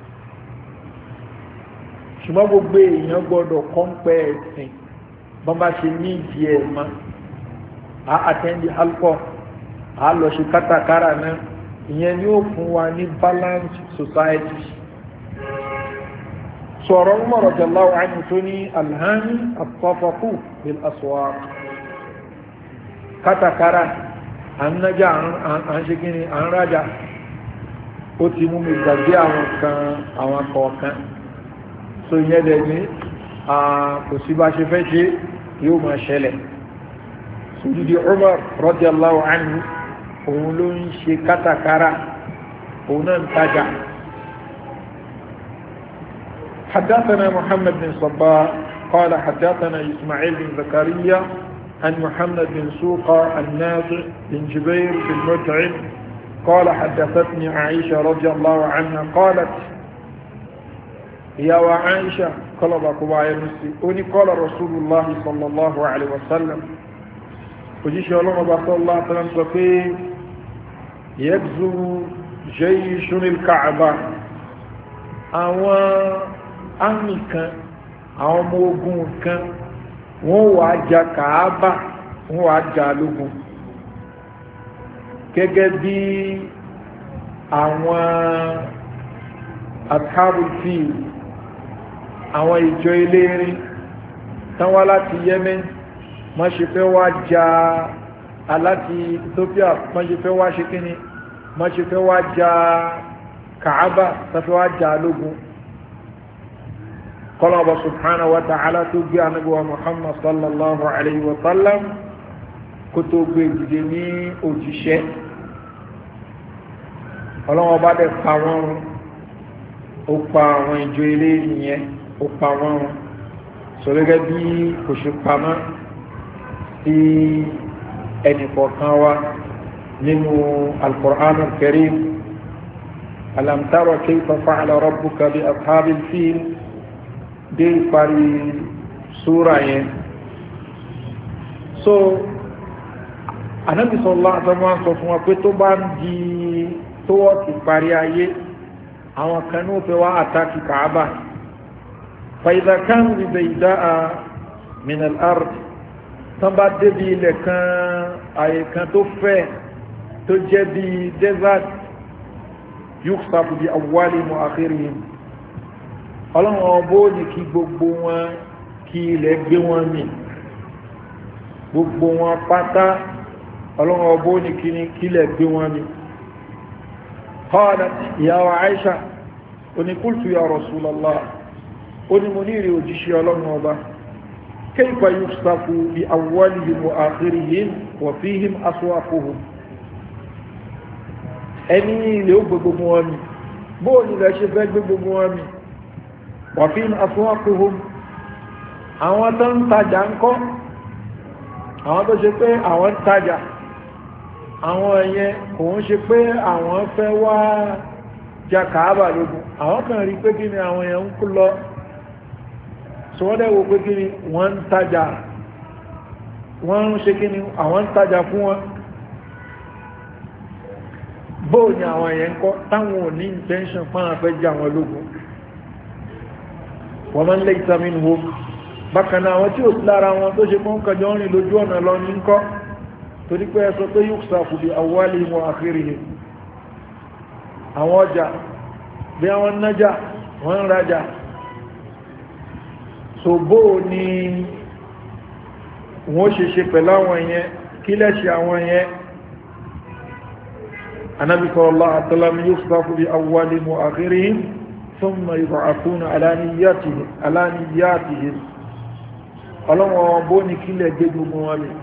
ṣùgbọ́n gbogbo èèyàn gbọ́dọ̀ kọ́ńpẹ́ ẹ̀sìn bọ́n bá ṣe nídìí ẹ̀ ma a àtẹ́ndì alcohol a lọ ṣe kátàkárà náà ìyẹn ni ó fún wa ní balanced society sọ̀rọ̀ Umar radiyallahu anhu tó ní alhani at-tafaqu bil aswaq kátàkárà ànájà àṣekíní àńrájà ó ti mú mi gbàgbé àwọn kan àwọn kọ̀ọ̀kan so ìyẹn dẹ̀ ní kò sí bá ṣe fẹ́ ṣe yóò máa ṣẹlẹ̀ sódìdí Umar radiyallahu anhu òun ló ń ṣe kátàkárà òun náà ń tajà. حدثنا محمد بن صباح قال حدثنا إسماعيل بن زكريا عن محمد بن سوق النافع بن جبير بن مطعم قال حدثتني عائشة رضي الله عنها قالت يا وعائشة قال بكم أني قال رسول الله صلى الله عليه وسلم وجيش الله صلى الله عليه وسلم فقيه يبزو جيش الكعبة أوان àmì kan àwọn ọmọ ogun kan wọ́n wà jà Kàábà wọ́n wà jà lógun gẹ́gẹ́ bí àwọn ashabul fil àwọn ìjọ elérin tán wá láti Yemen má ṣe fẹ́ wá jà aláti Ethiopia má ṣe fẹ́ wá ṣe kíni má ṣe fẹ́ wá jà Kàábà tán fẹ́ wá jà lógun kọlọ́bọ̀ subhanahu wa ta'ala tó gbé anábíwa Muhammad sallallahu alayhi wa sallam kó tó gbé ìdíje ní òjíṣẹ́ ọlọ́wọ́ bá dẹ̀ pa wọ́n run ó pa àwọn ìjọ ilé ìyẹn ó pa wọ́n run sọ gẹ́gẹ́ bí kò ṣe pamọ́ sí ẹnìkọ̀ọ̀kan wa nínú al-Qur'an al-Karim alam tara kayfa fa'ala rabbuka bi ashabil fil dé ìparí súra yẹn so Ànábì sallallahu alaihi wasallam sọ fún wa pé tó bá ń di tó wọ́n ti parí ayé àwọn kan ní ó fẹ́ wá àtàkì Kaaba fa idha kanu bi bayda'a min al-ard tán bá débi ilẹ̀ kan àyè kan tó fẹ́ tó jẹ́ bí desert yukhsafu bi awwalihim wa akhirihim ọlọ́run ọbọ̀ ní kí gbogbo wọn kí ilẹ̀ gbé wọn mì gbogbo wọn pátá ọlọ́run ọbọ̀ ní kí ilẹ̀ gbé wọn mì qalat ya Aisha oní qultu ya Rasulallah oní mo ní ìrì òjíṣẹ́ ọlọ́run ọba kayfa yukhsafu bi awwalihim wa akhirihim wa fihim aswaquhum ẹni ilẹ̀ ó gbogbo wọn mì bóò ní ilẹ̀ ṣe fẹ́ gbogbo wọn mì wa fihim aswaquhum àwọn tó ń tajà ń kọ́ àwọn tó ṣe pé àwọn ń tajà àwọn ẹ̀yẹn kò ń ṣe pé àwọn fẹ́ wá jà Kàábà lógun àwọn kan rí pé kí ni àwọn èèyàn ń kú lọ sọ́wọ́dẹ̀ wo pé kí ni wọ́n ń tajà wọ́n ń ṣe kí ni àwọn ń tajà fún wọn bóò ni àwọn èèyàn ń kọ́ táwọn ò ní intention fún àwọn fẹ́ jà wọn lógun wọ́n máa ń lé ìtàmínú wo bákan náà àwọn tí ò sí lára wọn tó ṣe fún kàjọ rìn lójú ọ̀nà lọ ní kọ́ torí pé ẹsọ pé yukhsafu bi awwalihim wa akhirihim àwọn ọjà bí àwọn nájà wọ́n ń rajà ṣòbó ni wọ́n ṣe ṣe pẹ̀lú àwọn yẹn kí lẹ́ṣẹ̀ àwọn yẹn Ànábì sallallahu alaihi wasallam yukhsafu bi awwalihim wa akhirihim thumma yub'athuna ala niyyatihim ala niyyatihim ọlọ́wọ́n bó ní kílẹ̀ gbé gbogbo wọn lè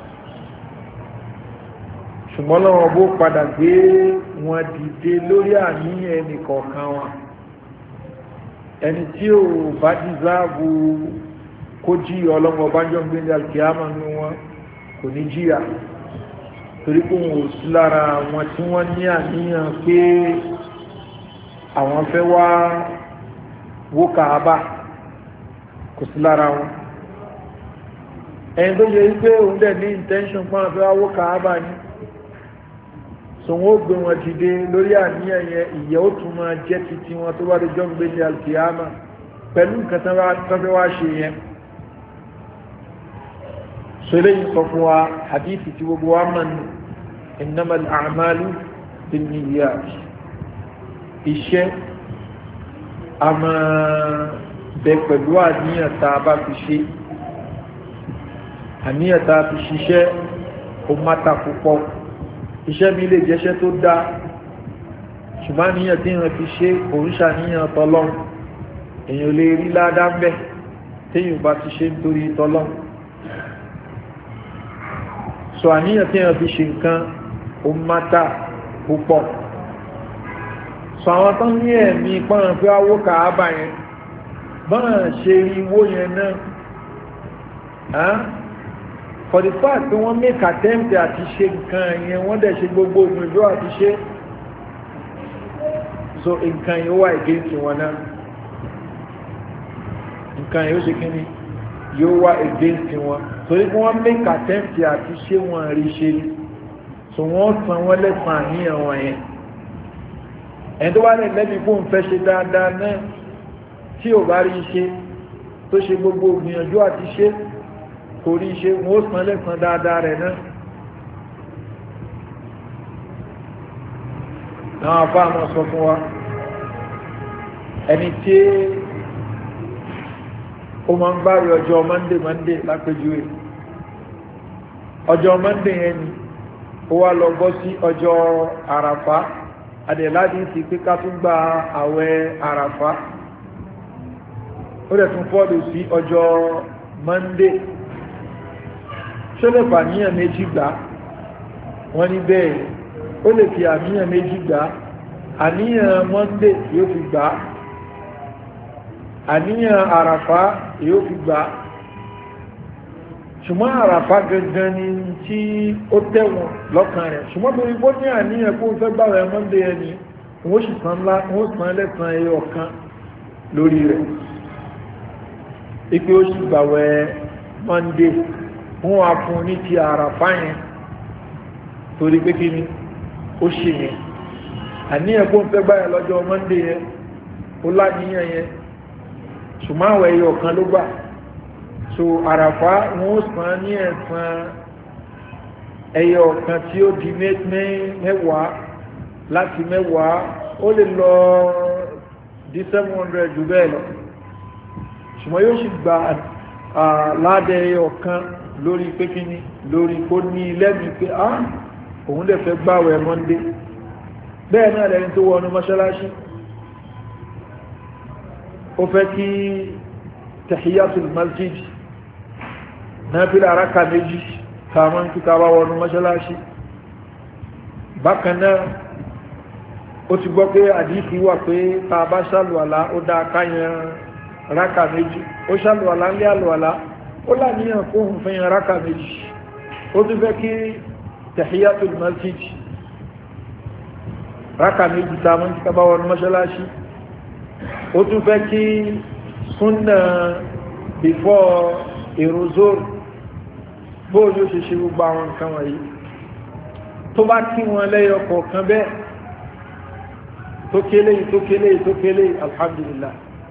ṣùgbọ́n lọ́wọ́n bó padà gbé wọn dìde lórí àníyàn ẹnì kọ̀ọ̀kan wọn ẹni tí ò bá dìzáàbù kó jí ọlọ́wọ́n bá jọ ń gbé ní alkiyama ní wọn kò ní jíyà torí pé wọn ò sí lára wọn tí wọ́n ní àníyàn pé àwọn fẹ́ wá wó Kaaba kò sí lára wọn ẹni tó yẹ wípé òun dẹ̀ ní intention fún àfẹ́ àwọ́ Kaaba ní so wọ́n ó gbé wọn dìde lórí àníyàn yẹn ìyẹ́ ó tún máa jẹ́ títí wọn tó wá lè jọ ń gbé ní alkiyama pẹ̀lú nǹkan tó fẹ́ wá ṣe yẹn so lẹ́yìn sọ fún wa hadithi tí gbogbo wa mọ̀ ní innamal a'malu binniyat iṣẹ́ a máa bẹ pẹ̀lú àníyàn tá a bá fi ṣe àníyàn tá a fi ṣiṣẹ́ ó máta púpọ̀ iṣẹ́ mi lè jẹ́ṣẹ́ tó dá ṣùgbọ́n àníyàn tí wọ́n fi ṣe òrìṣà níyàn tọ́lọ́run èèyàn lè rí ládá ń bẹ téèyàn bá ti ṣe nítorí tọ́lọ́run so àníyàn tí wọ́n fi ṣe nǹkan ó máta púpọ̀ so àwọn tán ní ẹ̀mí pọ́nrán pé wá wó Kàábà yẹn bọ́n ṣe rí wó yẹn náà for the fact pé wọ́n make attempt àti ṣe nǹkan yẹn wọ́n dẹ̀ ṣe gbogbo ògbìnjọ́ àti ṣe so nǹkan yẹn ó wà against wọn náà nǹkan yẹn ó ṣe kí ni yóò wà against wọn torí pé wọ́n make attempt àti ṣe wọn rí ṣe so wọ́n san wọ́n lẹ́sàn àníyàn wọn yẹn ẹni tó bá lè lẹ́bi fún fẹ́ ṣe dáadáa náà tí ò bá rí ṣe tó ṣe gbogbo ògbìyànjú àti ṣe kò rí ṣe wọ́n ó san lẹ́san dáadáa rẹ̀ náà náà afá àmọ́ sọ fún wa ẹni tí ó máa ń gbárí ọjọ́ monday monday lápẹjúwe ọjọ́ monday yẹn ni ó wá lọ bọ́ sí ọjọ́ àràfá adẹ̀láàdì ti pé ká tún gba àwẹ̀ àràfá ó dẹ̀ tún fọ́lù sí ọjọ́ monday ṣó lè fà níyàn méjì gbà wọ́n ní bẹ́ẹ̀ ó lè fi àníyàn méjì gbà àníyàn monday yóò fi gbà àníyàn àràfá yóò fi gbà ṣùgbọ́n àràfá gangan ni tí ó tẹ̀wọ̀n lọ́kàn rẹ̀ ṣùgbọ́n torí bó ní àníyàn kó fẹ́ gbàwẹ̀ monday ẹni wọ́n sì san lẹ́san ẹyọ kan lórí rẹ̀ ipe ó sì gbàwẹ̀ monday fún wa fún ní ti àràfá yẹn torí pé kí ni ó ṣe yẹn àníyàn kó ń fẹ́ gbáyà lọ́jọ́ monday yẹn ó láníyàn yẹn ṣùgbọ́n àwọ̀ ẹyọ kan ló gbà so àràfá wọn ó san ní ẹ̀san ẹyọ kan tí ó di mẹ́wàá láti mẹ́wàá ó lè lọ di seven hundred jù bẹ́ẹ̀ lọ ṣùgbọ́n yóò sì gba ládẹ ẹyọ kan lórí pé kíní lórí kó ní lẹ́mìí pé ah òun lè fẹ́ gbààwẹ̀ monday bẹ́ẹ̀ náà lẹ́ni tó wọnú mọ́ṣáláṣí ó fẹ́ kí tahiyatul masjid náfílà rákà méjì tààmà kí ká bá wọnú mọ́ṣáláṣí bákan náà ó ti gbọ́ pé àdíkì wà pé ta bá ṣàlùwàlá ó dá káyàn rákà méjì ó ṣàlùwàlá ń lé àlùwàlá ó láníyàn kó hùn fẹ́ yàn rákà méjì ó tún fẹ́ kí tahiyatul masjid rákà méjì tààmà kí ká bá wọnú mọ́ṣáláṣí ó tún fẹ́ kí súnnà before èrò bóòlù ó ṣe ṣe gbogbo àwọn nǹkan wọ̀nyí tó bá kí wọn lẹ́yọ kọ̀ọ̀kan bẹ́ẹ̀ tó kélé tó kélé tó kélé alhamdulillah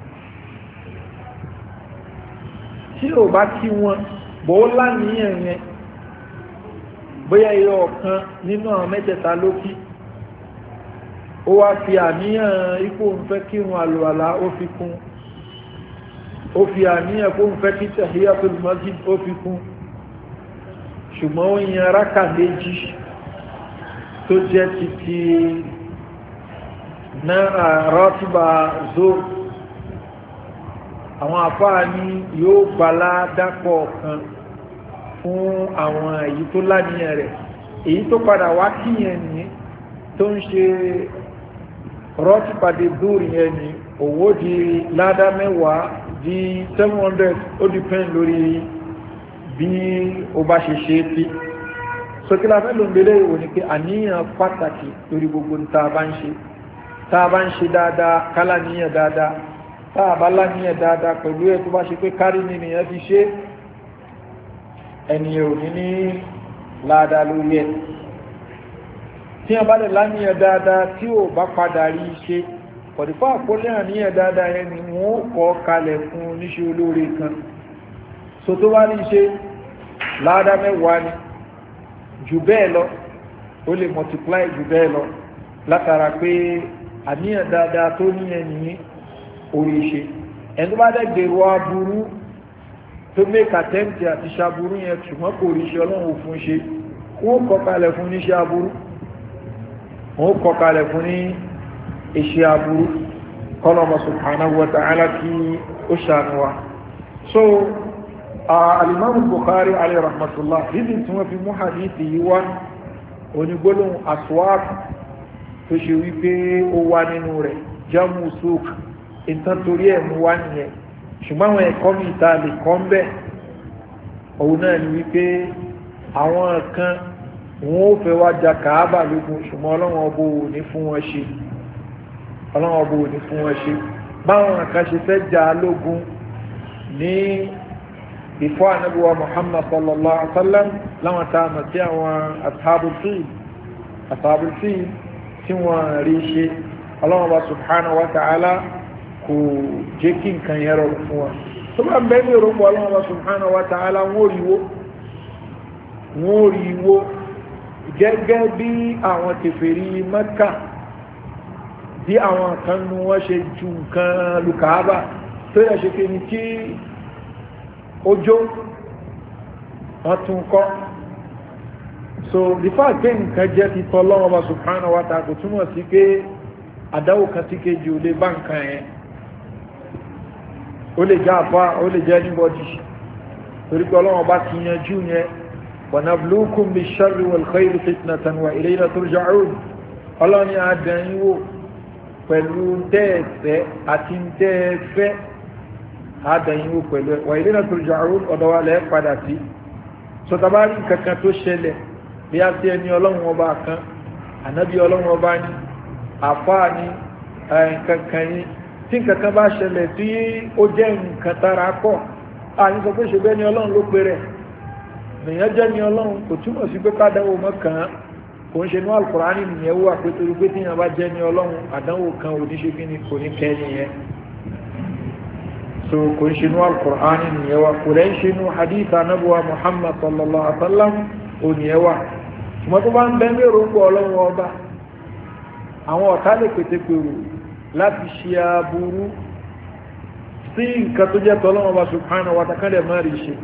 tí ò bá kí wọn bó láníyàn yẹn bóyá ẹyọ ọ̀kan nínú àwọn mẹ́tẹ̀ẹ̀ta ló kí ó wá fi àníyàn ipò ń fẹ́ kí wọn àlùwàlá ó fi kún ó fi àníyàn kó ń fẹ́ kí tahiyatul masjid ó fi kún ṣùgbọ́n ó yan rákà méjì tó jẹ́ títí náà rọ́tíbà zoro àwọn àfáà ní yóò gbalá dápọ̀ kan fún àwọn èyí tó láníyàn rẹ̀ èyí tó padà wá kíyàn ní tó ń ṣe rọ́típàdé zoro yẹn ní owó di ládá mẹ́wàá di seven hundred ó depend lórí bí o bá ṣe ṣe tí sókílá fẹ́ ló ń belé ìwò ní pé àníyàn pàtàkì lórí gbogbo ní tàà bá ń ṣe tàà bá ń ṣe dáadáa kálà níyàn dáadáa tàà bá láníyàn dáadáa pẹ̀lú ẹ̀ tó bá ṣe pé kárí ní nìyàn fi ṣe ẹniyàn ò ní ní láadáa lórí ẹ̀ tí a bá lè láníyàn dáadáa tí ò bá padà rí ṣe pọ̀dífà àpólẹ́ àníyàn dáadáa yẹn ni wọ́n kọ́ kalẹ̀ fún oníṣẹ́ olóore kan so tó wá ní ṣe láàdá mẹ́wàá ni jù bẹ́ẹ̀ lọ ó lè multiply jù bẹ́ẹ̀ lọ látara pé àníyàn dáadáa tó níyàn ní orí ṣe ẹni tó bá dẹ̀ gbèrò aburú tó make attempt àti ṣaburú yẹn ṣùgbọ́n kò rí ṣe ọlọ́run fún ṣe wọ́n kọ́ kalẹ̀ fún níṣẹ́ aburú wọ́n kọ́ kalẹ̀ fún ní iṣẹ́ aburú kọ́lọ́mọ subhanahu wa ta'ala kí ó ṣàánú wa so alimamu Bukhari alayhi rahmatullah reason tí wọ́n fi mú hadithi yìí wá onígbólóhùn aswaq tó ṣe wípé ó wá nínú rẹ̀ jamu suk ìtàn torí ẹ̀ mú wá nìyẹn ṣùgbọ́n àwọn ẹ̀kọ́ mi ta lè kọ́ ń bẹ̀ òun náà ni wípé àwọn kan wọ́n ó fẹ́ wá ja kàábà lógun ṣùgbọ́n ọlọ́wọ́n ọbọ̀ ò ní fún wọn ṣe ọlọ́wọ́n ọbọ̀ ò ní fún wọn ṣe báwọn kan ṣe fẹ́ jà lógun ní before anabiwa Muhammad sallallahu alaihi wa sallam láwọn tá a mọ̀ sí àwọn ashabul fil ashabul fil tí wọ́n rí ṣe ọlọ́wọ́n bá subhanahu wa ta'ala kò jẹ́ kí nǹkan yẹn rọrùn fún wa tó bá bẹ́ẹ̀ ní òrùn bọ́ ọlọ́wọ́n bá subhanahu wa ta'ala wọ́n rí wó wọ́n rí wó gẹ́gẹ́ bí àwọn kèfèrí Mẹ́kà bí àwọn kan nu wọ́n ṣe ju nǹkan lùkàábà tó yẹ ṣe kéni tí ojó wọ́n tún kọ́ so the fact pé nǹkan jẹ́ ti tọ́ lọ́wọ́ bá subhanahu wa ta'ala kò túmọ̀ sí pé àdáwò kan sí kejì ò lè bá nǹkan yẹn ó lè jẹ́ àfá ó lè jẹ́ anybody torí pé ọlọ́wọ́ bá ti yanjú yẹn wa nabluukum bish-sharri wal-khayri fitnatan wa ilayna turja'un ọlọ́ni àdánwò pẹ̀lú tẹ́ẹ̀fẹ́ àti tẹ́ẹ̀fẹ́ àdánwò pẹ̀lú wa ilayna turja'un ọ̀dọ̀ wa lẹ́ padà sí sọtabari kankan tó ṣẹlẹ̀ bí a ti ẹni ọlọ́run ọba kan ànábí ọlọ́run ọba ní àfáà ní kankan ní tí kankan bá ṣẹlẹ̀ tí ó jẹ́ nǹkan tara kọ́ àní sọ pé ṣe bẹ́ẹ̀ ni ọlọ́run ló pe rẹ̀ nìyẹn jẹ́ ni ọlọ́run kò túmọ̀ sí pé kádàwó mọ́ kàn án kò ń ṣe ní Al-Qur'ani nìyẹn wà pé torí pé tíyàn bá jẹ́ ní ọlọ́run àdánwò kan oníṣe kí ni kò ní kẹ́yìn yẹn so kò ń ṣe ní Al-Qur'ani nìyẹn wà kò lẹ́ ń ṣe ní hadith anábùwà Muhammad sallallahu alaihi wa sallam ò nìyẹn wà ṣùgbọ́n tó bá ń bẹ́ mẹ́rọ ń pọ̀ ọlọ́run ọba àwọn ọ̀tá lè pètèpèrò láti ṣe aburú sí nǹkan tó jẹ́ tọ́lọ́run ọba subhanahu wa ta'ala má rí ṣe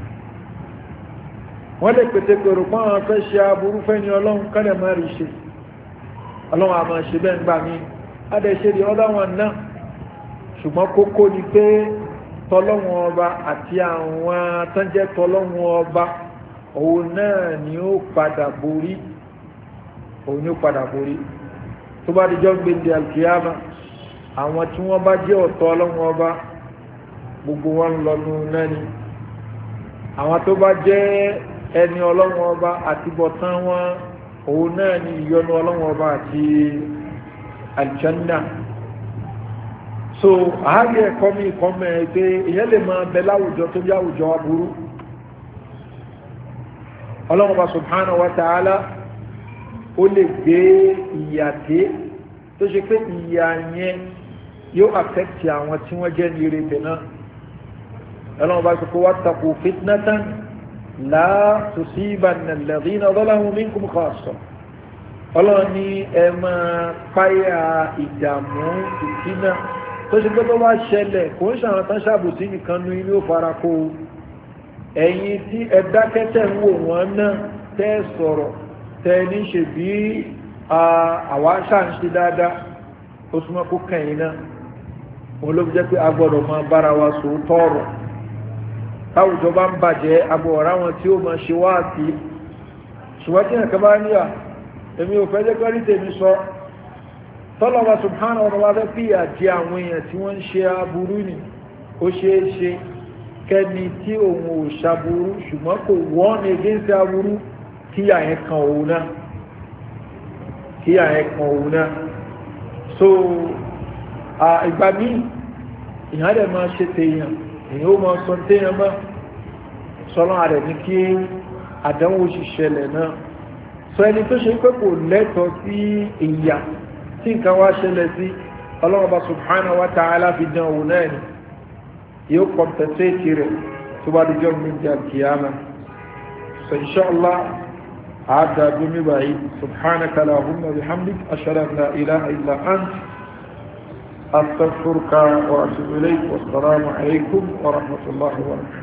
wọ́n lè pètèpèrò pọ́n àwọn fẹ́ ṣe aburú fẹ́ ní ọlọ́run kálẹ̀ má rí ṣe ọlọ́run àmọ́ ṣe bẹ́ẹ̀ ń gbà mí adẹ̀ ṣe di ọ̀dọ̀ wọn náà ṣùgbọ́n kókó ni pé tọ́lọ́run ọba àti àwọn tánjẹ́ tọ́lọ́run ọba òun náà ni ó padà borí òun ni ó padà borí tó bá dijọ́ gbèndé alkiyama àwọn tí wọ́n bá jẹ́ ọ̀tọ̀ ọlọ́run ọba gbogbo wọn lọ nù náà ni àwọn tó bá jẹ́ ẹni ọlọ́run ọba àti bọ̀tán wọn òun náà ni ìyọnu ọlọ́run ọba àti aljanna so ààrẹ ẹ̀kọ́ mi kọ́ mẹ́ pé èyàn lè máa bẹ láwùjọ tó bí àwùjọ aburú ọlọ́run ọba subhanahu wa ta'ala ó lè gbé ìyà dé tó ṣe pé ìyà yẹn yóò affect àwọn tí wọ́n jẹ́ ní ìrètè náà ọlọ́run ọba sọ pé wattaqu fitnatan la tusibanna alladhina zalamu minkum khassa ọlọ́run ní ẹ máa páyà ìdààmú ìdínà tó ṣe pé tó bá ṣẹlẹ̀ kò ń ṣàwọn tán ṣàbùsí nìkan ní ilé ó fara kó ẹ̀yin tí ẹ dákẹ́tẹ̀ ń wò wọ́n náà tẹ́ sọ̀rọ̀ tẹ́ ní ṣe bí àwa ṣáà ń ṣe dáadáa ó súnmọ́ kó kẹ́yìn náà òun ló fi jẹ́ pé a gbọ́dọ̀ máa bára wa sòótọ́ ọ̀rọ̀ táwùjọ bá ń bàjẹ́ agbọ̀ọ̀rá wọn tí ó máa ṣe wá àti ṣùgbọ́n tí ẹ̀kẹ́ bá níyà èmi ò fẹ́ jẹ́ kọ́rí tèmi sọ tọ́lọ́wà subhanahu wa ta'ala fi àti àwọn èèyàn tí wọ́n ń ṣe aburú ni ó ṣeé ṣe kẹ́ni tí òun ò ṣaburú ṣùgbọ́n kò wọ́n ní against aburú kí àyẹn kan òun náà kí àyẹn kan òun náà so ìgbà míì ìyàn dẹ̀ máa ṣe tèèyàn èyí ó máa sọ téèyàn mọ́ sọ́lọ́ àrẹ̀ ní kí àdánwò ṣiṣẹlẹ̀ náà sọ ẹni tó ṣe pé kò lẹ́tọ̀ọ́ sí ìyà tí nǹkan wá ṣẹlẹ̀ sí Ọlọ́run Ọba subhanahu wa ta'ala fi dán òun náà ni yóò kọ̀mpẹ́tẹ́ẹ̀tì rẹ̀ tó bá di jọ́ méjì àkíyàmá so inshallah àádá dúmí báyìí subhanaka allahumma bihamdik ashhadu an la ilaha illa ant أستغفرك وأتوب إليك والسلام عليكم ورحمة الله وبركاته.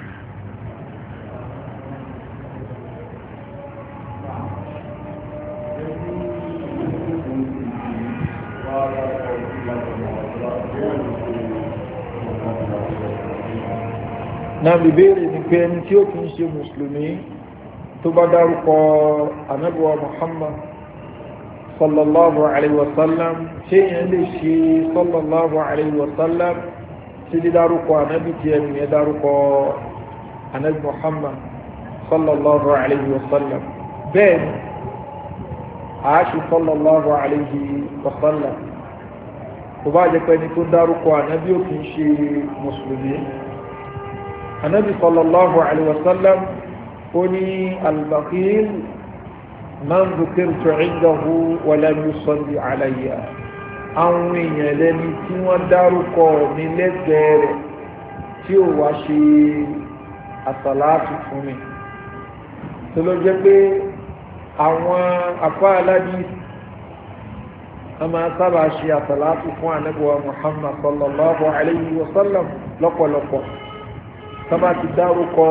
náà bèbèrè ní pé ẹni tí ó kìí ṣe mùsùlùmí tó bá dárúkọ ànábì wa Muhammad sallallahu alayhi wa sallam ṣé yẹn lè ṣe sallallahu alayhi wa sallam tí di dárúkọ ànábì tí ẹni yẹn dárúkọ ànábì Muhammad sallallahu alayhi wa sallam bẹ́ẹ̀ ni àáṣì sallallahu alayhi wa sallam kò bá jẹ́ pé ẹni tó dárúkọ ànábì ó kìí ṣe mùsùlùmí ànábì sallallahu alayhi wa sallam ó ní al-bakhil man dhukirtu indahu wa lam yusalli alayya àwọn èèyàn lẹ́ni tí wọ́n dárúkọ mi lẹ́gbẹ̀ẹ́ rẹ̀ tí ó wá ṣe àsàlátù fún mi tó ló jẹ́ pé àwọn afá aládìí a máa sábà ṣe àsàlátù fún ànábì wa Muhammad sallallahu alayhi wa sallam lọ́pọ̀lọpọ̀ sábà ti dárúkọ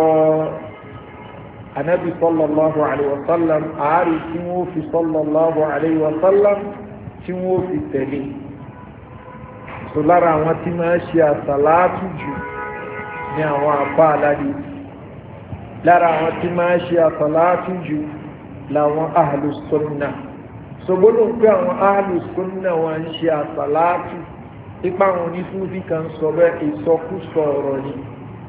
anabi sallallahu alayhi wa sallam ààrí tí wọ́n fi sallallahu alayhi wa sallam tí wọ́n fi tẹ̀lé so lára àwọn tí máa ṣe àsàlátù jù ní àwọn àpá aládé lára àwọn tí máa ṣe àsàlátù jù láwọn ahlus sunnah so gbọ́dọ̀ pé àwọn ahlus sunnah wọn ń ṣe àsàlátù ipa àwọn onífúnfí kan sọ bẹ́ẹ̀ ìsọkúsọ ọ̀rọ̀ ni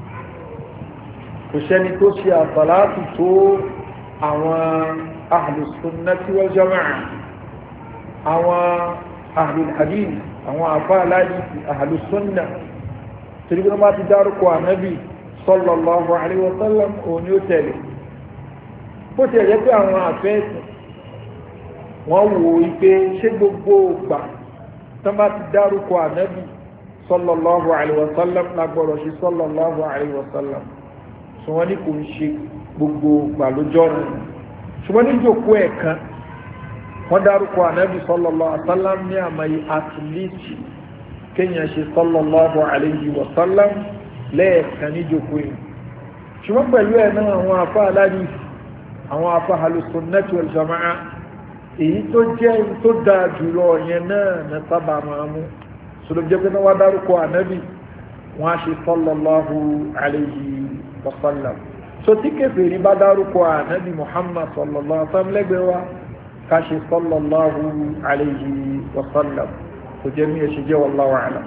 kò sẹ́ni tó ṣe àsàlátù tó àwọn ahlus sunnati wal jama'a àwọn ahlul hadith àwọn àfá aláàdìsí ahlus sunnah torí bí wọ́n bá ti dárúkọ ànábì sallallahu alaihi wa sallam òun ni ó tẹ̀lé bó ti ẹ̀jẹ̀ pé àwọn àfẹ́ẹ̀sì wọ́n wò wípé ṣé gbogbo ìgbà tán bá ti dárúkọ ànábì sallallahu alaihi wasallam lágbọ́rọ̀ sí sallallahu alaihi wasallam so wọ́n ní kò ń ṣe gbogbo ìgbà lójọ́ rẹ̀ ṣùgbọ́n ní ìjòkó ẹ̀kan wọ́n dárúkọ ànábì sallallahu alaihi wasallam ní àmàyí àtìlíìtì kéèyàn ṣe sallallahu alaihi wasallam lẹ́ẹ̀kan ní ìjòkó ẹ̀ ṣùgbọ́n pẹ̀lú ẹ̀ náà àwọn afá aládìí àwọn afá ahlus-sunnati wal jama'a èyí tó jẹ́ tó dáa jùlọ yẹn náà na sábà máa mú sọlọ jẹ́ pé náà wá dárúkọ ànábì wọ́n á ṣe sallallahu alayhi wa sallam so tí kèfèrí bá dárúkọ ànábì Muhammad sallallahu alaihi wa sallam lẹ́gbẹ̀ẹ́ wa ká ṣe sallallahu alayhi wa sallam kò jẹ́ mí ẹ̀ ṣe jẹ́ wallahu a'lam.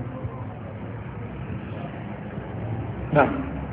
náà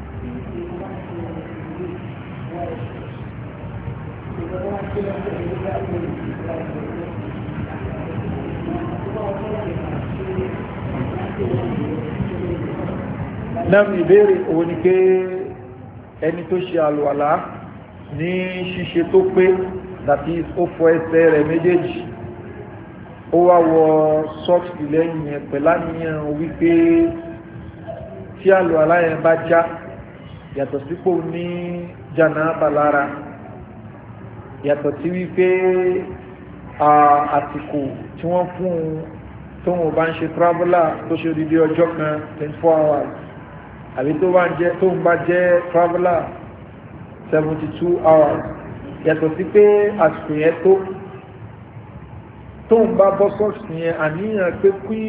náà ìbéèrè òun ni pé ẹni tó ṣe àlùwàlá ní ṣíṣe tó pé dàbí ó fọ ẹsẹ̀ rẹ̀ méjèèjì ó wá wọ sọ́ọ̀kì lẹ́yìn yẹn pẹ̀lá níyàn wípé tí àlùwàlá yẹn bá já yàtọ̀ sípò ní jànáàbà lára yàtọ̀ sí wípé àsìkò tí wọ́n fún un tó wọn bá ń ṣe traveller tó ṣe odidi ọjọ́ kan twenty four hours àbí tó bá jẹ́ tó ń bá jẹ́ traveller seventy two hours yàtọ̀ sí pé àsìkò yẹn tó tó ń bá bọ́ sọ́ọ̀sì yẹn àníyàn pé kí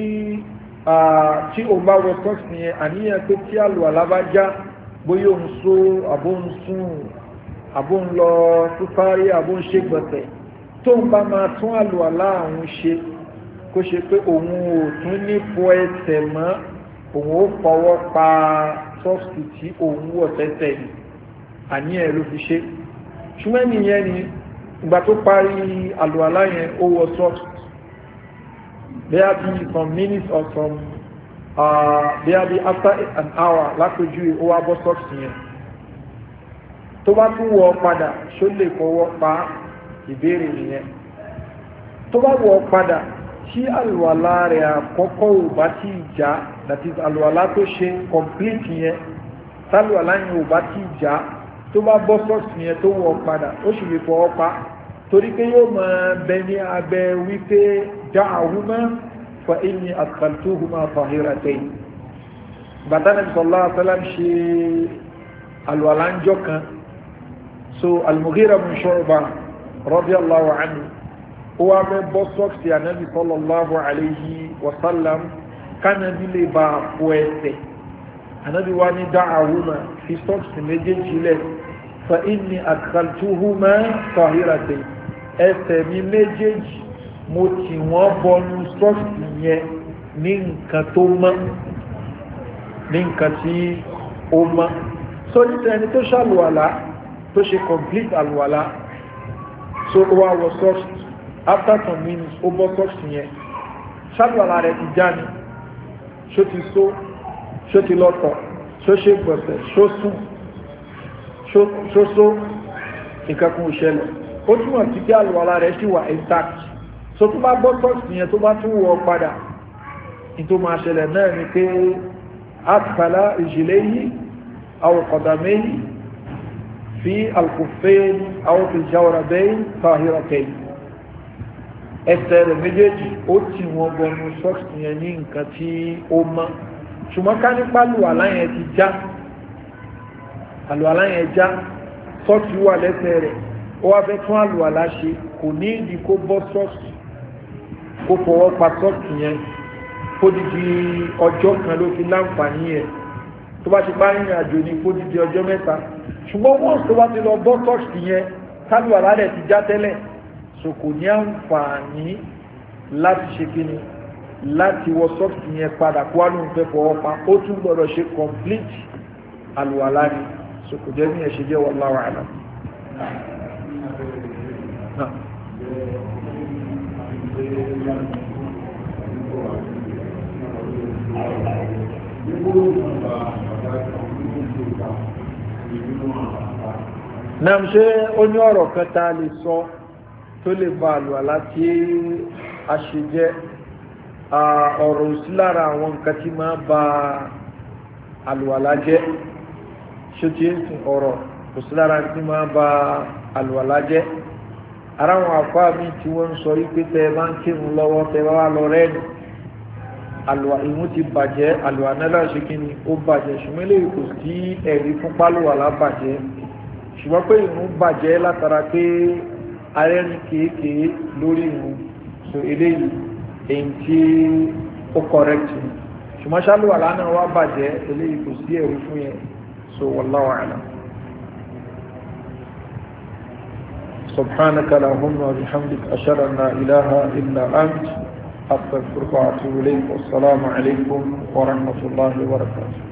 tí òun bá wọ sọ́ọ̀sì yẹn àníyàn pé tí àlùwàlá bá já bóyá òun so àbó ń sùn àbó ń lọ fúfárí àbó ń ṣe gbọ̀tẹ̀ tó ń bá máa tún àlùwàlá àwọn ṣe kó ṣe pé òun ò tún ní fọ ẹsẹ̀ mọ́ òun ó fọwọ́ pa sọ́ọ̀sì tí òun wọ̀ tẹ́tẹ̀ yìí àníyàn ló fi ṣe ṣùgbọ́n nìyẹn ni ìgbà tó parí àlùwàlá yẹn ó wọ sọ́ọ̀sì there be some minutes or some uh, there be after an hour lápèjú ó wá bọ́ sọ́ọ̀sì yẹn tó bá tún wọ padà ṣó lè fọwọ́ pa ìbéèrè nìyẹn tó bá wọ padà tí àlùwàlá rẹ̀ àkọ́kọ́ ò bá tí ì já that is àlùwàlá tó ṣe complete yẹn tálùwàlá yẹn ò bá tí ì já tó bá bọ́ sọ́ọ̀sì yẹn tó wọ padà ó sì lè fọwọ́ pa torí pé yóò máa bẹ ní abẹ́ wípé da'ahuma fa inni adkhaltuhuma tahiratayn bàtà Nabi sallallahu alaihi wasallam ṣe àlùwàlá ń jọ kan so al-Mughira bin Shu'ba radiyallahu anhu ó wá bẹ́ bọ́ sọ́ọ̀sì ànábì sallallahu alayhi wa sallam kánàbí lè bá àpò ẹsẹ̀ ànábì wá ní da'ahuma fi sọ́ọ̀sì méjèèjì lẹ̀ fa inni adkhaltuhuma tahiratayn ẹsẹ̀ mi méjèèjì mo tì wọ́n bọnú sọ́ọ̀sì yẹn ní nǹkan tó mọ́ ní nǹkan tí ó mọ́ so nítorí ẹni tó ṣàlùwàlá tó ṣe complete àlùwàlá so ó wá wọ sọ́ọ̀sì after some minutes ó bọ́ sọ́ọ̀sì yẹn ṣàlùwàlá rẹ̀ ti já ni ṣó ti so ṣó ti lọ́tọ̀ ṣó ṣe gbọ̀sẹ̀ ṣó sùn ṣó so nǹkan kan ò ṣẹlẹ̀ ó túmọ̀ sí pé àlùwàlá rẹ̀ ṣì wà intact so tó bá bọ́ sọ́ọ̀sì yẹn tó bá tún wọ padà ní tó máa ṣẹlẹ̀ náà ni pé àtàlà ìjìlẹ̀ yìí àwọn kọ̀dàmẹ́ yìí fi alkùfẹ́ àwọn fi jawrabayn tahiratayn ẹsẹ̀ rẹ̀ méjèèjì ó tì wọ́n bọnú sọ́ọ̀sì yẹn ní nǹkan tí ó mọ́ ṣùgbọ́n ká nípa àlùwàlá yẹn ti já àlùwàlá yẹn já sọ́ọ̀sì wà lẹ́sẹ̀ rẹ̀ ó wá fẹ́ tún àlùwàlá ṣe kò ní ìdí kó bọ́ sọ́ọ̀sì kó fọwọ́ pa sọ́ọ̀sì yẹn kó dídí ọjọ́ kan ló fi láǹfààní yẹn tó bá ti bá rìnrìn àjò ní kó dídí ọjọ́ mẹ́ta ṣùgbọ́n wọ́n tó bá ti lọ bọ́ sọ́ọ̀sì yẹn àlùwàlá rẹ̀ ti já tẹ́lẹ̀ so kò ní àǹfààní láti ṣe kíni láti wọ sọ́ọ̀sì yẹn padà kó wá ló ń fẹ́ fọwọ́ pa ó tún gbọ́dọ̀ ṣe complete àlùwàlá ni so kò jẹ́ bí ẹ ṣe jẹ́ wallahu a'lam. Nam ṣe ó ní ọ̀rọ̀ kan tá a lè sọ tó lè ba àlùwàlá tí a ṣe jẹ́ ọ̀rọ̀ sí lára àwọn nǹkan tí máa ba àlùwàlá jẹ́ ṣe tí ń sin ọ̀rọ̀ kò sí lára tí máa ba àlùwàlá jẹ́ ara àwọn àfá mi tí wọ́n ń sọ wípé tẹ́ bá ń kírun lọ́wọ́ tẹ́ bá wá lọ rẹ́ẹ̀nì àlùwà ìmú ti bàjẹ́ àlùwà náà ṣe kí ni ó bàjẹ́ ṣùgbọ́n lè kò sí ẹ̀rí fún pálùwàlá bàjẹ́ ṣùgbọ́n pé ìrun bàjẹ́ látara pé arẹ́rìn kéèkéé lórí ìrun so eléyìí èyí tí ó correct ni ṣùgbọ́n ṣálùwàlá náà wá bàjẹ́ eléyìí kò sí ẹ̀rí fún yẹn so wallahu a'lam. سبحانك اللهم وبحمدك أشهد أن لا إله إلا أنت أستغفرك وأتوب إليك والسلام عليكم ورحمة الله وبركاته.